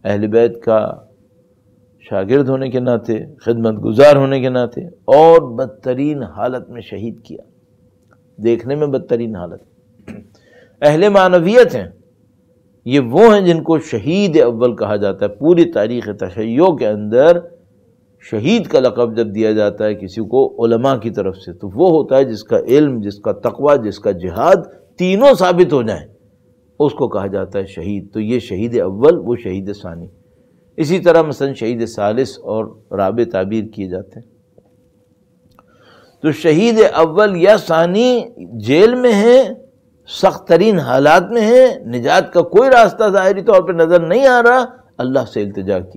اہل بیت کا شاگرد ہونے کے ناطے، خدمت گزار ہونے کے ناطے، اور بدترین حالت میں شہید کیا، دیکھنے میں بدترین حالت۔ اہل معنویت ہیں، یہ وہ ہیں جن کو شہید اول کہا جاتا ہے۔ پوری تاریخ تشیع کے اندر شہید کا لقب جب دیا جاتا ہے کسی کو علماء کی طرف سے، تو وہ ہوتا ہے جس کا علم، جس کا تقوی، جس کا جہاد تینوں ثابت ہو جائیں، اس کو کہا جاتا ہے شہید۔ تو یہ شہید اول، وہ شہید ثانی۔ اسی طرح مثلا شہید ثالث اور رابع تعبیر کیے جاتے ہیں۔ تو شہید اول یا ثانی جیل میں ہیں، سخت ترین حالات میں ہیں، نجات کا کوئی راستہ ظاہری طور پہ نظر نہیں آ رہا، اللہ سے التجا کی۔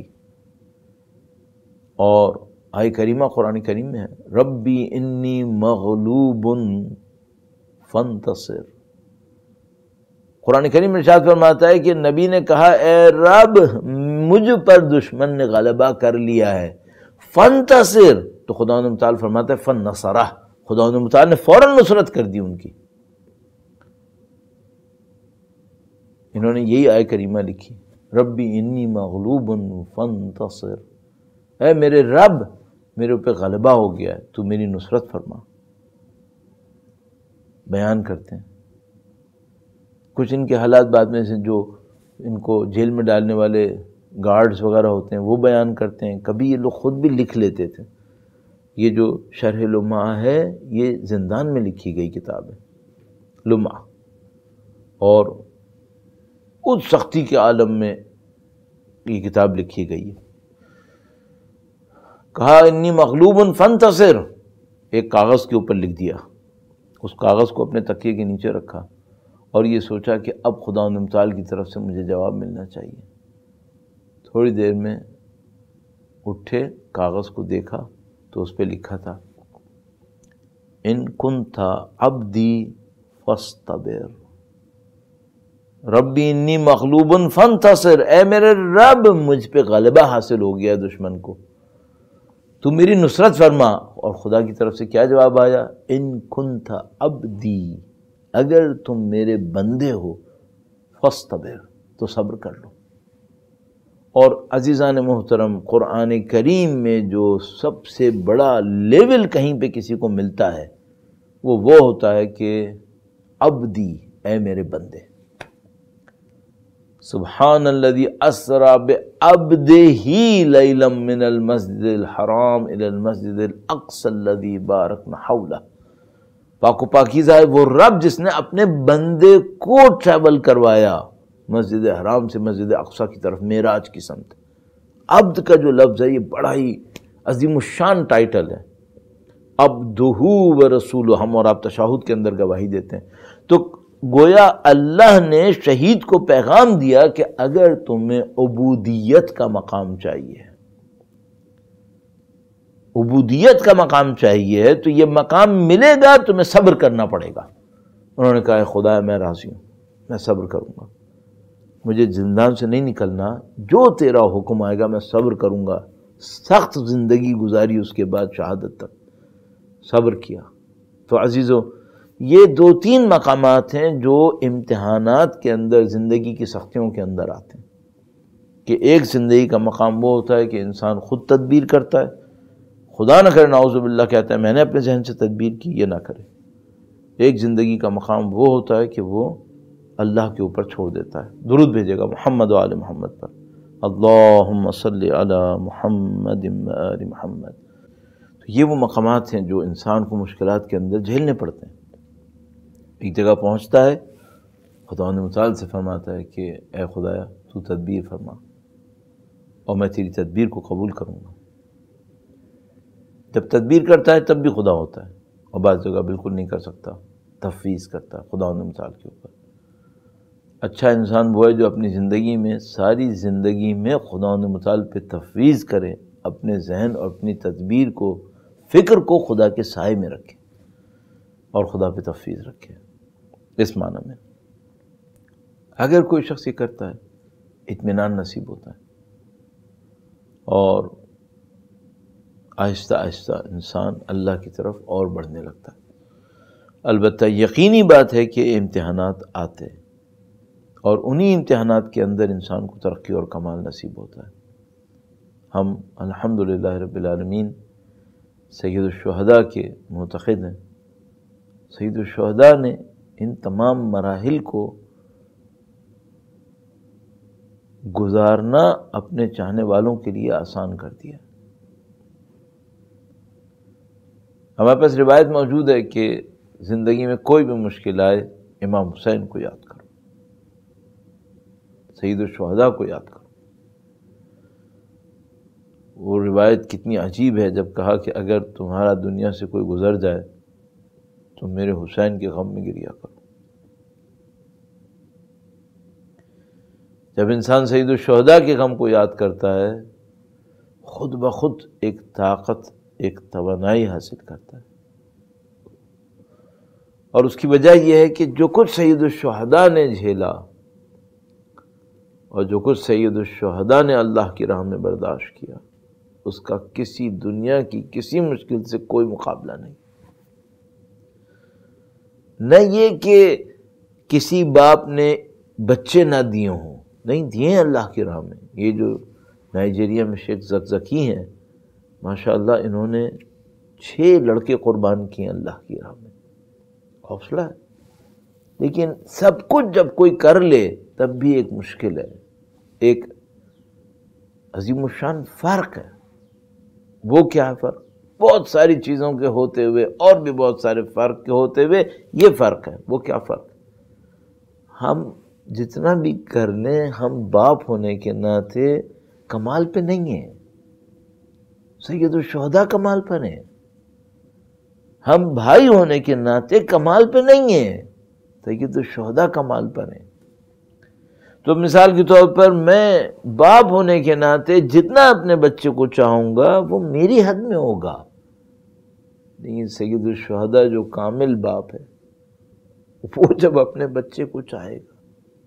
اور آیہ کریمہ قرآن کریم میں ہے، ربی انی مغلوب فانتصر۔ قرآن کریم میں ارشاد فرماتا ہے کہ نبی نے کہا اے رب مجھ پر دشمن نے غلبہ کر لیا ہے، فانتصر، تو خداوند متعال فرماتا ہے فنصرہ، خداوند متعال نے فوراً نصرت کر دی ان کی۔ انہوں نے یہی آیہ کریمہ لکھی، ربی انی مغلوب فانتصر، اے میرے رب میرے اوپر غلبہ ہو گیا ہے، تو میری نصرت فرما۔ بیان کرتے ہیں کچھ ان کے حالات بعد میں سے، جو ان کو جیل میں ڈالنے والے گارڈز وغیرہ ہوتے ہیں وہ بیان کرتے ہیں۔ کبھی یہ لوگ خود بھی لکھ لیتے تھے۔ یہ جو شرح لمعہ ہے یہ زندان میں لکھی گئی کتاب ہے لمعہ، اور اس سختی کے عالم میں یہ کتاب لکھی گئی ہے۔ کہا انی مغلوب فانتصر، ایک کاغذ کے اوپر لکھ دیا، اس کاغذ کو اپنے تکیے کے نیچے رکھا، اور یہ سوچا کہ اب خداوند متعال کی طرف سے مجھے جواب ملنا چاہیے۔ تھوڑی دیر میں اٹھے، کاغذ کو دیکھا تو اس پہ لکھا تھا ان کنت عبدی فاصطبر، ربی انی مغلوب فانتصر، اے میرے رب مجھ پہ غلبہ حاصل ہو گیا دشمن کو، تو میری نصرت فرما۔ اور خدا کی طرف سے کیا جواب آیا، ان کنت عبدی، اگر تم میرے بندے ہو، فاصطبر، تو صبر کر لو۔ اور عزیزان محترم، قرآن کریم میں جو سب سے بڑا لیول کہیں پہ کسی کو ملتا ہے وہ وہ ہوتا ہے کہ عبدی، اے میرے بندے۔ سبحان الذی اسری بعبدہ لیلا من المسجد الحرام الی المسجد الاقصی الذی بارکنا حولہ، پاک و پاکیزہ ہے وہ رب جس نے اپنے بندے کو ٹریول کروایا مسجد حرام سے مسجد اقصی کی طرف، معراج کی سمت۔ عبد کا جو لفظ ہے یہ بڑا ہی عظیم الشان ٹائٹل ہے، عبدہ و رسولہ، ہم اور آپ تشہد کے اندر گواہی دیتے ہیں۔ تو گویا اللہ نے شہید کو پیغام دیا کہ اگر تمہیں عبودیت کا مقام چاہیے، عبودیت کا مقام چاہیے، تو یہ مقام ملے گا، تمہیں صبر کرنا پڑے گا۔ انہوں نے کہا اے خدا میں راضی ہوں، میں صبر کروں گا، مجھے زندان سے نہیں نکلنا، جو تیرا حکم آئے گا میں صبر کروں گا۔ سخت زندگی گزاری اس کے بعد شہادت تک، صبر کیا۔ تو عزیزو، یہ دو تین مقامات ہیں جو امتحانات کے اندر، زندگی کی سختیوں کے اندر آتے ہیں، کہ ایک زندگی کا مقام وہ ہوتا ہے کہ انسان خود تدبیر کرتا ہے، خدا نہ کرے نعوذ باللہ کہتا ہے میں نے اپنے ذہن سے تدبیر کی، یہ نہ کرے۔ ایک زندگی کا مقام وہ ہوتا ہے کہ وہ اللہ کے اوپر چھوڑ دیتا ہے۔ درود بھیجے گا محمد و آل محمد پر، اللہم صلی علی محمد و آل محمد۔ تو یہ وہ مقامات ہیں جو انسان کو مشکلات کے اندر جھیلنے پڑتے ہیں۔ ایک جگہ پہنچتا ہے، خداوند متعال سے فرماتا ہے کہ اے خدایا تو تدبیر فرما اور میں تیری تدبیر کو قبول کروں گا۔ جب تدبیر کرتا ہے تب بھی خدا ہوتا ہے، اور بعض جگہ بالکل نہیں کر سکتا، تفویض کرتا ہے خداوند متعال کے اوپر۔ اچھا انسان وہ ہے جو اپنی زندگی میں، ساری زندگی میں خداوند متعال پہ تفویض کرے، اپنے ذہن اور اپنی تدبیر کو، فکر کو خدا کے سائے میں رکھے اور خدا پہ تفویض رکھے۔ اس معنی میں اگر کوئی شخص یہ کرتا ہے اطمینان نصیب ہوتا ہے، اور آہستہ آہستہ انسان اللہ کی طرف اور بڑھنے لگتا ہے۔ البتہ یقینی بات ہے کہ امتحانات آتے اور انہی امتحانات کے اندر انسان کو ترقی اور کمال نصیب ہوتا ہے۔ ہم الحمدللہ رب العالمین سید الشہداء کے معتقد ہیں۔ سید الشہداء نے ان تمام مراحل کو گزارنا اپنے چاہنے والوں کے لیے آسان کر دیا۔ ہمارے پاس روایت موجود ہے کہ زندگی میں کوئی بھی مشکل آئے امام حسین کو یاد کرو، سید الشہداء کو یاد کرو۔ وہ روایت کتنی عجیب ہے جب کہا کہ اگر تمہارا دنیا سے کوئی گزر جائے تو میرے حسین کے غم میں گریا کرو۔ جب انسان سید الشہداء کے غم کو یاد کرتا ہے خود بخود ایک طاقت، ایک توانائی حاصل کرتا ہے، اور اس کی وجہ یہ ہے کہ جو کچھ سید الشہداء نے جھیلا اور جو کچھ سید الشہداء نے اللہ کی راہ میں برداشت کیا، اس کا کسی دنیا کی کسی مشکل سے کوئی مقابلہ نہیں۔ نہ یہ کہ کسی باپ نے بچے نہ دیے ہوں، نہیں دیے ہیں اللہ کی راہ میں۔ یہ جو نائجیریا میں شیخ زکزکی ہیں، ماشاءاللہ انہوں نے چھ لڑکے قربان کیے اللہ کی راہ میں، حوصلہ ہے۔ لیکن سب کچھ جب کوئی کر لے تب بھی ایک مشکل ہے، ایک عظیم الشان فرق ہے۔ وہ کیا ہے فرق؟ بہت ساری چیزوں کے ہوتے ہوئے اور بھی بہت سارے فرق کے ہوتے ہوئے یہ فرق ہے۔ وہ کیا فرق؟ ہم جتنا بھی کر لیں ہم باپ ہونے کے ناطے کمال پہ نہیں ہیں، سید الشہداء کمال پر ہیں۔ ہم بھائی ہونے کے ناطے کمال پہ نہیں ہیں، سید الشہداء کمال پر ہیں۔ تو مثال کے طور پر میں باپ ہونے کے ناطے جتنا اپنے بچے کو چاہوں گا وہ میری حد میں ہوگا، لیکن سید الشہداء جو کامل باپ ہے وہ جب اپنے بچے کو چاہے گا۔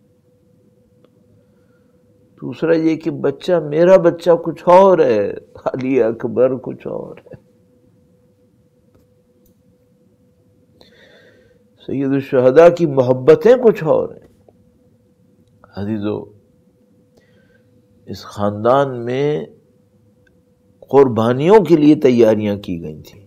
دوسرا یہ کہ بچہ میرا بچہ کچھ اور ہے، علی اکبر کچھ اور ہے، سید الشہداء کی محبتیں کچھ اور ہیں۔ عزیزو، اس خاندان میں قربانیوں کے لیے تیاریاں کی گئی تھیں،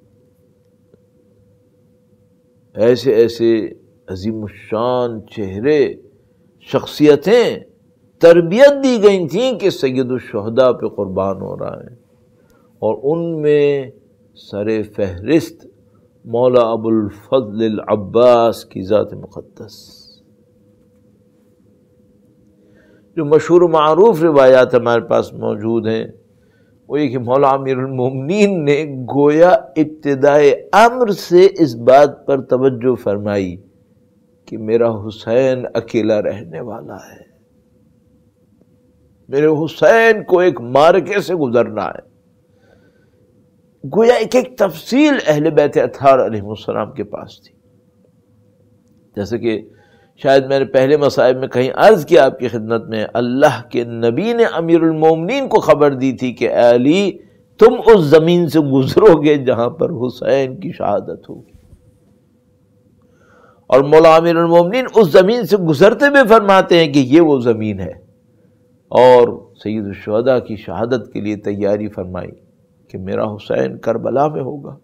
ایسے ایسے عظیم الشان چہرے، شخصیتیں تربیت دی گئی تھیں کہ سید الشہداء پہ قربان ہو رہا ہے، اور ان میں سر فہرست مولا ابو الفضل العباس کی ذات مقدس۔ جو مشہور و معروف روایات ہمارے پاس موجود ہیں وہ یہ کہ مولا امیر المومنین نے گویا ابتدائے امر سے اس بات پر توجہ فرمائی کہ میرا حسین اکیلا رہنے والا ہے، میرے حسین کو ایک مارکے سے گزرنا ہے۔ گویا ایک ایک تفصیل اہل بیت اطہار علیہ السلام کے پاس تھی، جیسے کہ شاید میں نے پہلے مصائب میں کہیں عرض کیا آپ کی خدمت میں، اللہ کے نبی نے امیر المومنین کو خبر دی تھی کہ اے علی تم اس زمین سے گزرو گے جہاں پر حسین کی شہادت ہوگی، اور مولا امیر المومنین اس زمین سے گزرتے ہوئے فرماتے ہیں کہ یہ وہ زمین ہے، اور سید الشہداء کی شہادت کے لیے تیاری فرمائی کہ میرا حسین کربلا میں ہوگا۔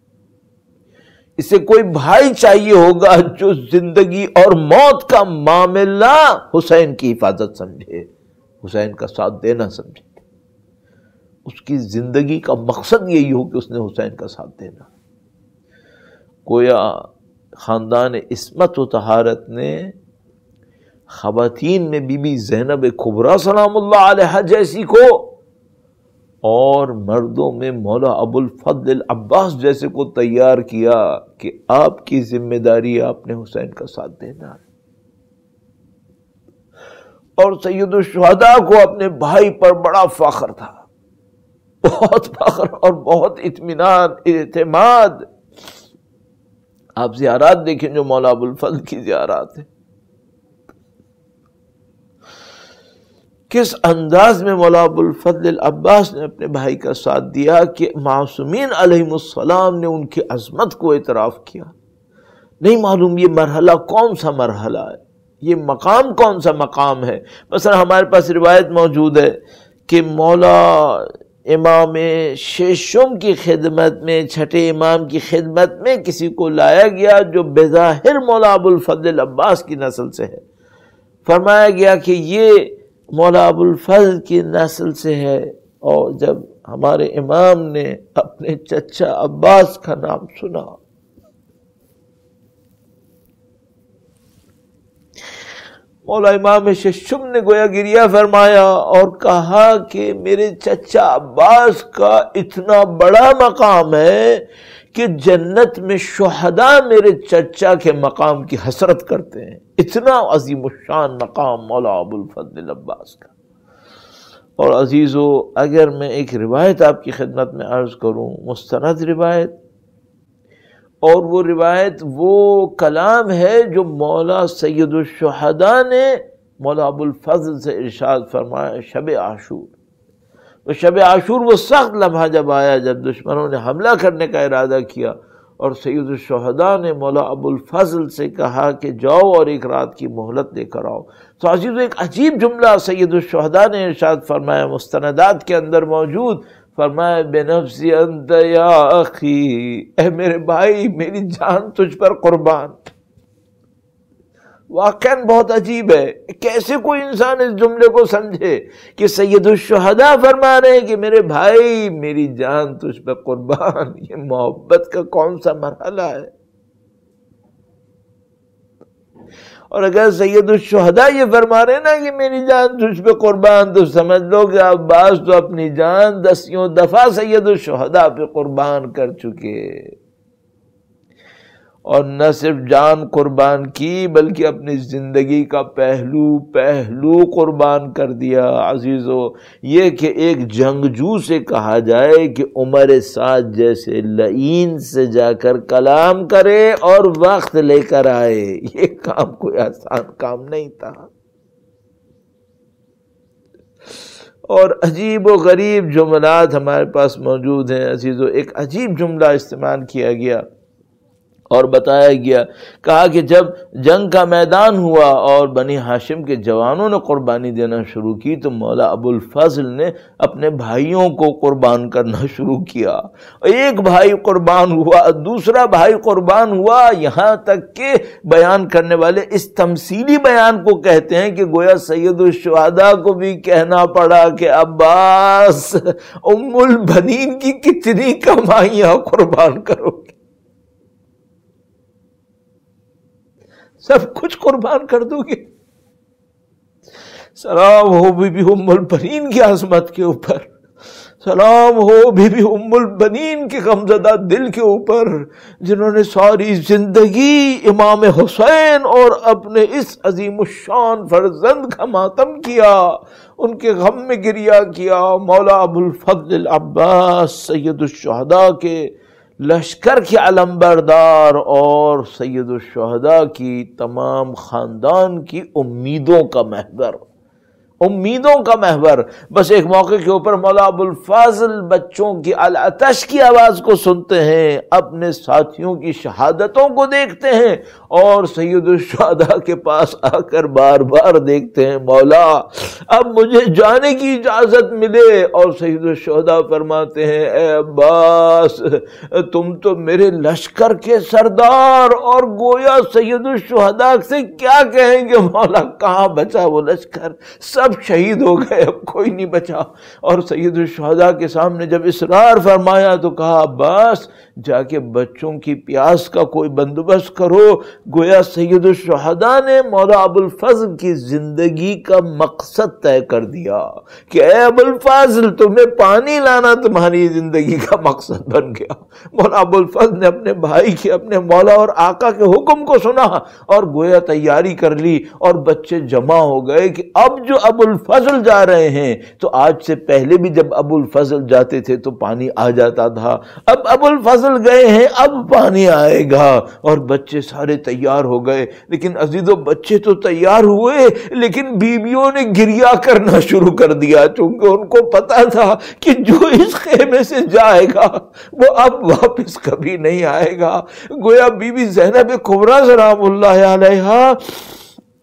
اسے کوئی بھائی چاہیے ہوگا جو زندگی اور موت کا معاملہ حسین کی حفاظت سمجھے، حسین کا ساتھ دینا سمجھے، اس کی زندگی کا مقصد یہی ہو کہ اس نے حسین کا ساتھ دینا۔ گویا خاندان عصمت و طہارت نے خواتین میں بی بی زینب کبریٰ سلام اللہ علیہا جیسی کو، اور مردوں میں مولا ابو الفضل العباس جیسے کو تیار کیا کہ آپ کی ذمہ داری آپ نے حسین کا ساتھ دینا ہے۔ اور سید الشہداء کو اپنے بھائی پر بڑا فخر تھا، بہت فخر اور بہت اطمینان، اعتماد۔ آپ زیارات دیکھیں جو مولا ابو الفضل کی زیارات ہیں، کس انداز میں مولا ابو الفضل العباس نے اپنے بھائی کا ساتھ دیا کہ معصومین علیہم السلام نے ان کی عظمت کو اعتراف کیا۔ نہیں معلوم یہ مرحلہ کون سا مرحلہ ہے، یہ مقام کون سا مقام ہے؟ مثلا ہمارے پاس روایت موجود ہے کہ مولا امام ششم کی خدمت میں، چھٹے امام کی خدمت میں کسی کو لایا گیا جو بظاہر مولا ابو الفضل عباس کی نسل سے ہے. فرمایا گیا کہ یہ مولا ابو الفضل کی نسل سے ہے. اور جب ہمارے امام نے اپنے چچا عباس کا نام سنا، مولا امام ششم نے گویا گریہ فرمایا اور کہا کہ میرے چچا عباس کا اتنا بڑا مقام ہے کہ جنت میں شہداء میرے چچا کے مقام کی حسرت کرتے ہیں. اتنا عظیم الشان مقام مولا ابو الفضل عباس کا. اور عزیزو، اگر میں ایک روایت آپ کی خدمت میں عرض کروں، مستند روایت، اور وہ روایت وہ کلام ہے جو مولا سید الشہداء نے مولا ابو الفضل سے ارشاد فرمایا شب عاشور. وہ شب عاشور وہ سخت لمحہ جب آیا جب دشمنوں نے حملہ کرنے کا ارادہ کیا، اور سید الشہداء نے مولا ابو الفضل سے کہا کہ جاؤ اور ایک رات کی مہلت لے کر آؤ. تو عزیزو، ایک عجیب جملہ سید الشہداء نے ارشاد فرمایا، مستندات کے اندر موجود، فرمایا بنفسی انت یا اخی، اے میرے بھائی میری جان تجھ پر قربان. واقعاً بہت عجیب ہے، کیسے کوئی انسان اس جملے کو سمجھے کہ سید الشہداء فرما رہے ہیں کہ میرے بھائی میری جان تجھ پر قربان. یہ محبت کا کون سا مرحلہ ہے؟ اور اگر سید الشہداء یہ فرما رہے ہیں نا کہ میری جان تجھ پہ قربان، تو سمجھ لو کہ عباس تو اپنی جان دسیوں دفعہ سید الشہداء پہ قربان کر چکے. اور نہ صرف جان قربان کی بلکہ اپنی زندگی کا پہلو پہلو قربان کر دیا. عزیزو، یہ کہ ایک جنگجو سے کہا جائے کہ عمر سعد جیسے لعین سے جا کر کلام کرے اور وقت لے کر آئے، یہ کام کوئی آسان کام نہیں تھا. اور عجیب و غریب جملات ہمارے پاس موجود ہیں. عزیزو، ایک عجیب جملہ استعمال کیا گیا اور بتایا گیا، کہا کہ جب جنگ کا میدان ہوا اور بنی ہاشم کے جوانوں نے قربانی دینا شروع کی تو مولا ابو الفضل نے اپنے بھائیوں کو قربان کرنا شروع کیا. ایک بھائی قربان ہوا، دوسرا بھائی قربان ہوا، یہاں تک کہ بیان کرنے والے اس تمثیلی بیان کو کہتے ہیں کہ گویا سید الشہداء کو بھی کہنا پڑا کہ عباس ام البنین کی کتنی کمائیاں قربان کرو گے، سب کچھ قربان کر دو گے. سلام ہو بی بی ام البنین کی عظمت کے اوپر، سلام ہو بی بی ام البنین کے غمزدہ دل کے اوپر، جنہوں نے ساری زندگی امام حسین اور اپنے اس عظیم الشان فرزند کا ماتم کیا، ان کے غم میں گریہ کیا. مولا ابو الفضل العباس سید الشہداء کے لشکر کے علمبردار اور سید الشہداء کی تمام خاندان کی امیدوں کا محور، امیدوں کا محور. بس ایک موقع کے اوپر مولا ابو الفضل بچوں کی العطش کی آواز کو سنتے ہیں، اپنے ساتھیوں کی شہادتوں کو دیکھتے ہیں اور سید الشہداء کے پاس آ کر بار بار دیکھتے ہیں مولا اب مجھے جانے کی اجازت ملے. اور سید الشہداء فرماتے ہیں اے عباس تم تو میرے لشکر کے سردار، اور گویا سید الشہداء سے کیا کہیں گے مولا، کہاں بچا وہ لشکر، سب شہید ہو گئے، اب کوئی نہیں بچا. اور سید الشہداء کے سامنے جب اصرار فرمایا تو کہا عباس جا کے بچوں کی پیاس کا کوئی بندوبست کرو. گویا سید الشہداء نے مولا ابو الفضل کی زندگی کا مقصد طے کر دیا کہ اے ابو الفضل تمہیں پانی لانا تمہاری زندگی کا مقصد بن گیا. مولا ابو الفضل نے اپنے بھائی کے، اپنے مولا اور آقا کے حکم کو سنا اور گویا تیاری کر لی، اور بچے جمع ہو گئے کہ اب جو ابو الفضل جا رہے ہیں، تو آج سے پہلے بھی جب ابو الفضل جاتے تھے تو پانی آ جاتا تھا، اب ابو الفضل گئے ہیں اب پانی آئے گا. اور بچے سارے تیار ہو گئے. لیکن عزیزو بچے تو تیار ہوئے لیکن بیویوں نے گریہ کرنا شروع کر دیا، چونکہ ان کو پتا تھا کہ جو اس خیمے سے جائے گا وہ اب واپس کبھی نہیں آئے گا. گویا بی بی زینب کبریٰ سلام اللہ علیہا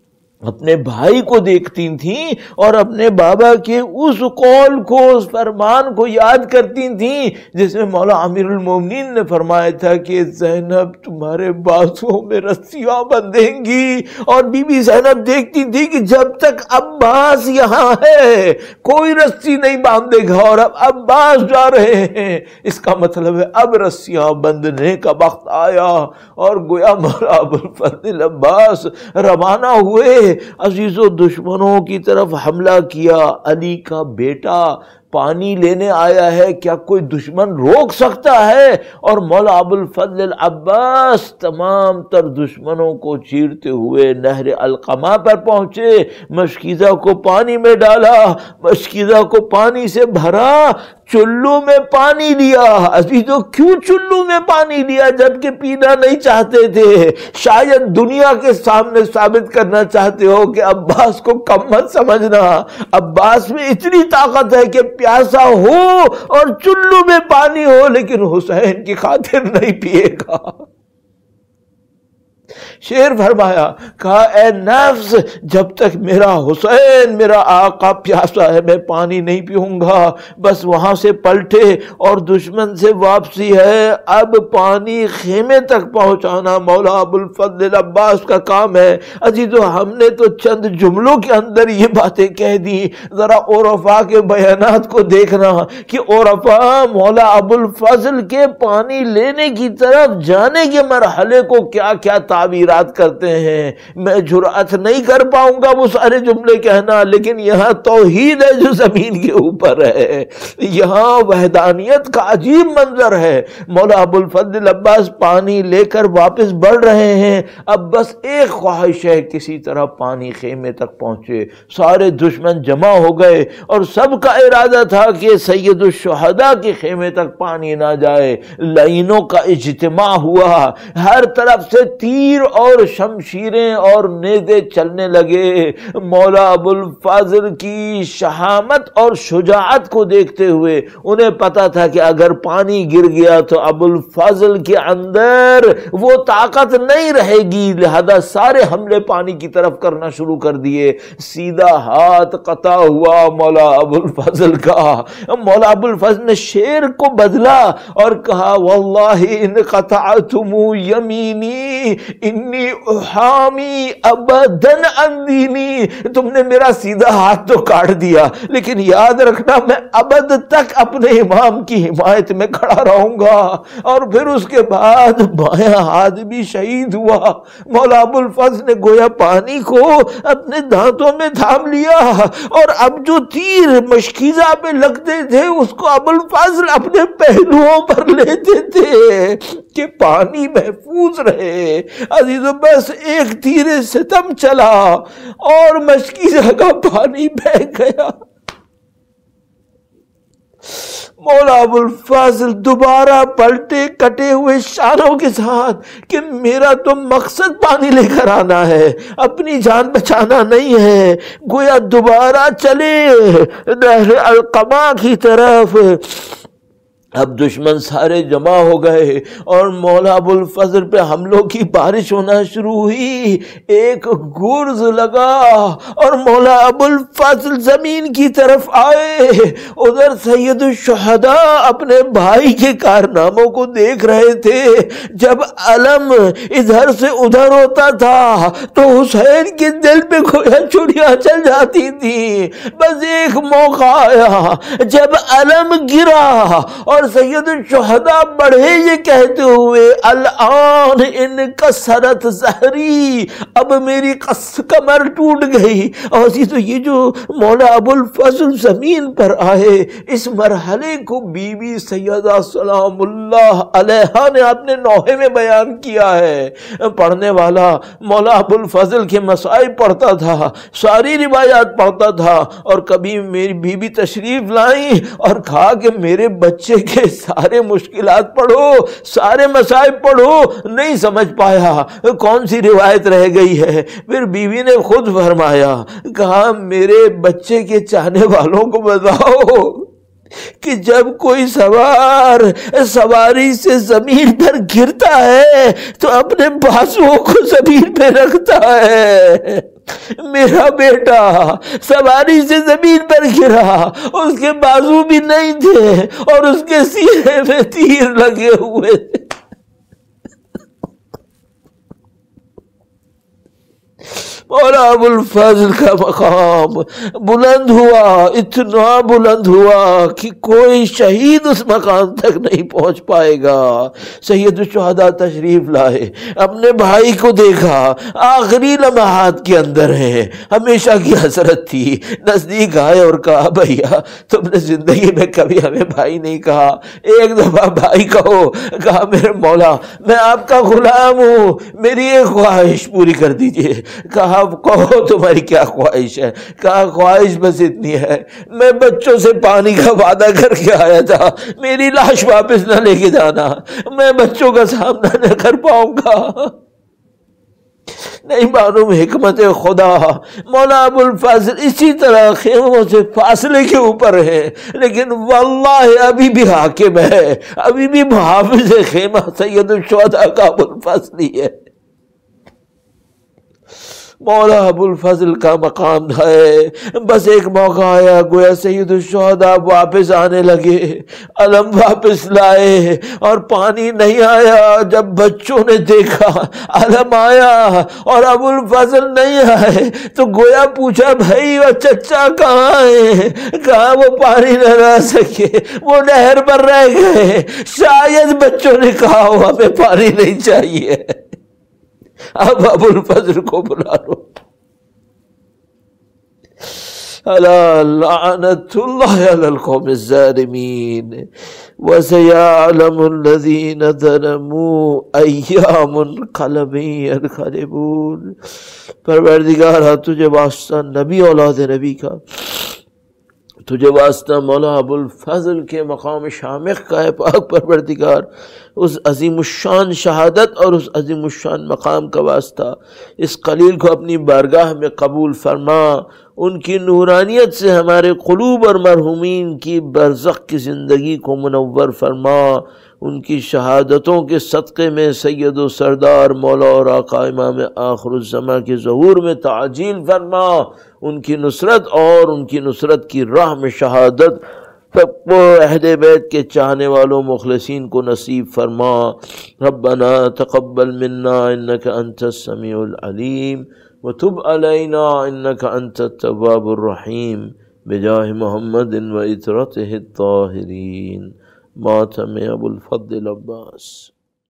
اپنے بھائی کو دیکھتی تھیں اور اپنے بابا کے اس قول کو، اس فرمان کو یاد کرتی تھیں جس میں مولا امیر المومنین نے فرمایا تھا کہ زینب تمہارے بازوں میں رسیاں بندھیں گی، اور بی بی زینب دیکھتی تھی کہ جب تک عباس یہاں ہے کوئی رسی نہیں باندھے گا، اور اب عباس جا رہے ہیں، اس کا مطلب ہے اب رسیاں بندھنے کا وقت آیا، اور گویا مولا ابوالفضل عباس روانہ ہوئے، عزیزو دشمنوں کی طرف حملہ کیا۔ علی کا بیٹا پانی لینے آیا ہے، کیا کوئی دشمن روک سکتا ہے؟ اور مولا ابوالفضل العباس تمام تر دشمنوں کو چیرتے ہوئے نہر القمہ پر پہنچے، مشکیزہ کو پانی میں ڈالا، مشکیزہ کو پانی سے بھرا، چلو میں پانی لیا۔ عزیزو کیوں چلو میں پانی لیا جبکہ پینا نہیں چاہتے تھے؟ شاید دنیا کے سامنے ثابت کرنا چاہتے ہو کہ عباس کو کم مت سمجھنا، عباس میں اتنی طاقت ہے کہ پیاسا ہو اور چلو میں پانی ہو لیکن حسین کی خاطر نہیں پیے گا۔ شیر فرمایا، کہا اے نفس جب تک میرا حسین میرا آقا پیاسا ہے میں پانی نہیں پیوں گا۔ بس وہاں سے پلٹے اور دشمن سے واپسی ہے، اب پانی خیمے تک پہنچانا مولا ابوالفضل عباس کا کام ہے۔ عزیزو ہم نے تو چند جملوں کے اندر یہ باتیں کہہ دی، ذرا عرفاء کے بیانات کو دیکھنا کہ عرفاء مولا ابوالفضل کے پانی لینے کی طرف جانے کے مرحلے کو کیا کیا تعبیرات کرتے ہیں۔ میں جرأت نہیں کر پاؤں گا وہ سارے جملے کہنا، لیکن یہاں توحید ہے جو زمین کے اوپر ہے، یہاں وحدانیت کا عجیب منظر ہے۔ مولا ابوالفضل عباس پانی لے کر واپس بڑھ رہے ہیں، اب بس ایک خواہش ہے کسی طرح پانی خیمے تک پہنچے۔ سارے دشمن جمع ہو گئے اور سب کا ارادہ تھا کہ سید الشہداء کے خیمے تک پانی نہ جائے۔ لائنوں کا اجتماع ہوا، ہر طرف سے تیر اور شمشیریں اور نیزے چلنے لگے۔ مولا ابوالفضل کی شہامت اور شجاعت کو دیکھتے ہوئے انہیں پتا تھا کہ اگر پانی گر گیا تو ابوالفضل کے اندر وہ طاقت نہیں رہے گی، لہذا سارے حملے پانی کی طرف کرنا شروع کر دیے۔ سیدھا ہاتھ قطع ہوا مولا ابوالفضل کا۔ مولا ابوالفضل نے شیر کو بدلا اور کہا واللہ ان قطعتم یمینی انی احامی ابدن عن دینی، تم نے میرا سیدھا ہاتھ تو کاٹ دیا لیکن یاد رکھنا میں ابد تک اپنے امام کی حمایت میں کھڑا رہوں گا۔ اور پھر اس کے بعد بایاں ہاتھ بھی شہید ہوا۔ مولا ابوالفضل نے گویا پانی کو اپنے دانتوں میں تھام لیا، اور اب جو تیر مشکیزہ پہ لگتے تھے اس کو ابوالفضل اپنے پہلوؤں پر لیتے تھے کہ پانی محفوظ رہے۔ عزیزو بس ایک تیر ستم چلا اور مشکیزہ کا پانی بہہ گیا۔ مولا ابوالفضل دوبارہ پلٹے کٹے ہوئے شانوں کے ساتھ کہ میرا تو مقصد پانی لے کر آنا ہے، اپنی جان بچانا نہیں ہے۔ گویا دوبارہ چلے نہر القمہ کی طرف۔ اب دشمن سارے جمع ہو گئے اور مولا ابوالفضل پہ حملوں کی بارش ہونا شروع ہوئی۔ ایک گرز لگا اور مولا ابوالفضل زمین کی طرف آئے۔ ادھر سید الشہداء اپنے بھائی کے کارناموں کو دیکھ رہے تھے۔ جب علم ادھر سے ادھر ہوتا تھا تو حسین کے دل پہ گویا چڑیاں چل جاتی تھی۔ بس ایک موقع آیا جب علم گرا اور سید الشہداء بڑھے یہ کہتے ہوئے الان ان کسرت زہری، اب میری کمر ٹوٹ گئی۔ اور تو یہ جو مولا ابوالفضل زمین پر آئے، اس مرحلے کو بی بی سیدہ سلام اللہ علیہا نے اپنے نوحے میں بیان کیا ہے۔ پڑھنے والا مولا ابوالفضل کے مصائب پڑھتا تھا، ساری روایات پڑھتا تھا، اور کبھی میری بی بی تشریف لائیں اور کہا کہ میرے بچے کے سارے مشکلات پڑھو، سارے مصائب پڑھو، نہیں سمجھ پایا کون سی روایت رہ گئی ہے۔ پھر بیوی نے خود فرمایا، کہا میرے بچے کے چاہنے والوں کو بتاؤ کہ جب کوئی سوار سواری سے زمین پر گرتا ہے تو اپنے بازوؤں کو زمین پہ رکھتا ہے. میرا بیٹا سواری سے زمین پر گرا، اس کے بازو بھی نہیں تھے اور اس کے سینے میں تیر لگے ہوئے تھے. مولا ابو الفضل کا مقام بلند ہوا، اتنا بلند ہوا کہ کوئی شہید اس مقام تک نہیں پہنچ پائے گا. سید الشہداء تشریف لائے، اپنے بھائی کو دیکھا، آخری لمحات کے اندر ہیں، ہمیشہ کی حسرت تھی. نزدیک آئے اور کہا بھیا تم نے زندگی میں کبھی ہمیں بھائی نہیں کہا، ایک دفعہ بھائی کہو. کہا میرے مولا میں آپ کا غلام ہوں، میری ایک خواہش پوری کر دیجئے. کہا کہو تمہاری کیا خواہش ہے؟ کہا خواہش بس اتنی ہے، میں بچوں سے پانی کا وعدہ کر کے آیا تھا، میری لاش واپس نہ لے کے جانا، میں بچوں کا سامنا نہ کر پاؤں گا. نہیں معلوم حکمت خدا، مولا ابو الفضل اسی طرح خیموں سے فاصلے کے اوپر ہے، لیکن واللہ ابھی بھی حاکم ہے، ابھی بھی محافظ خیمہ سید الشہداء کا ابو الفضل ہی ہے. مولا ابو الفضل کا مقام ہے. بس ایک موقع آیا، گویا سید الشہداء واپس آنے لگے، علم واپس لائے اور پانی نہیں آیا. جب بچوں نے دیکھا علم آیا اور ابو الفضل نہیں آئے تو گویا پوچھا بھائی وہ چچا کہاں ہیں؟ کہا وہ پانی نہ لا سکے، وہ نہر پر رہ گئے. شاید بچوں نے کہا ہو ہمیں پانی نہیں چاہیے، اب ابو الفضل کو بلا لو. الا لعنت اللہ علی القوم الظالمین وسيعلم الذین ظلموا ای منقلب ینقلبون. پروردگارہ تجھے واسطہ نبی اولاد نبی کا، تجھے واسطہ مولا ابو الفضل کے مقام شامخ کا ہے پاک پروردگار. اس عظیم الشان شہادت اور اس عظیم الشان مقام کا واسطہ اس قلیل کو اپنی بارگاہ میں قبول فرما. ان کی نورانیت سے ہمارے قلوب اور مرحومین کی برزخ کی زندگی کو منور فرما. ان کی شہادتوں کے صدقے میں سید و سردار مولا اور آقا امام آخر الزماں کے ظہور میں تعجیل فرما. ان کی نصرت اور ان کی نصرت کی راہ میں شہادت سب کو اہل بیت کے چاہنے والوں مخلصین کو نصیب فرما. ربنا تقبل منا انک انت السمیع العلیم وتب علینا انک انت التواب الرحیم بجاہ محمد و اطرتہ الطاہرین. ماتم ابو الفضل عباس.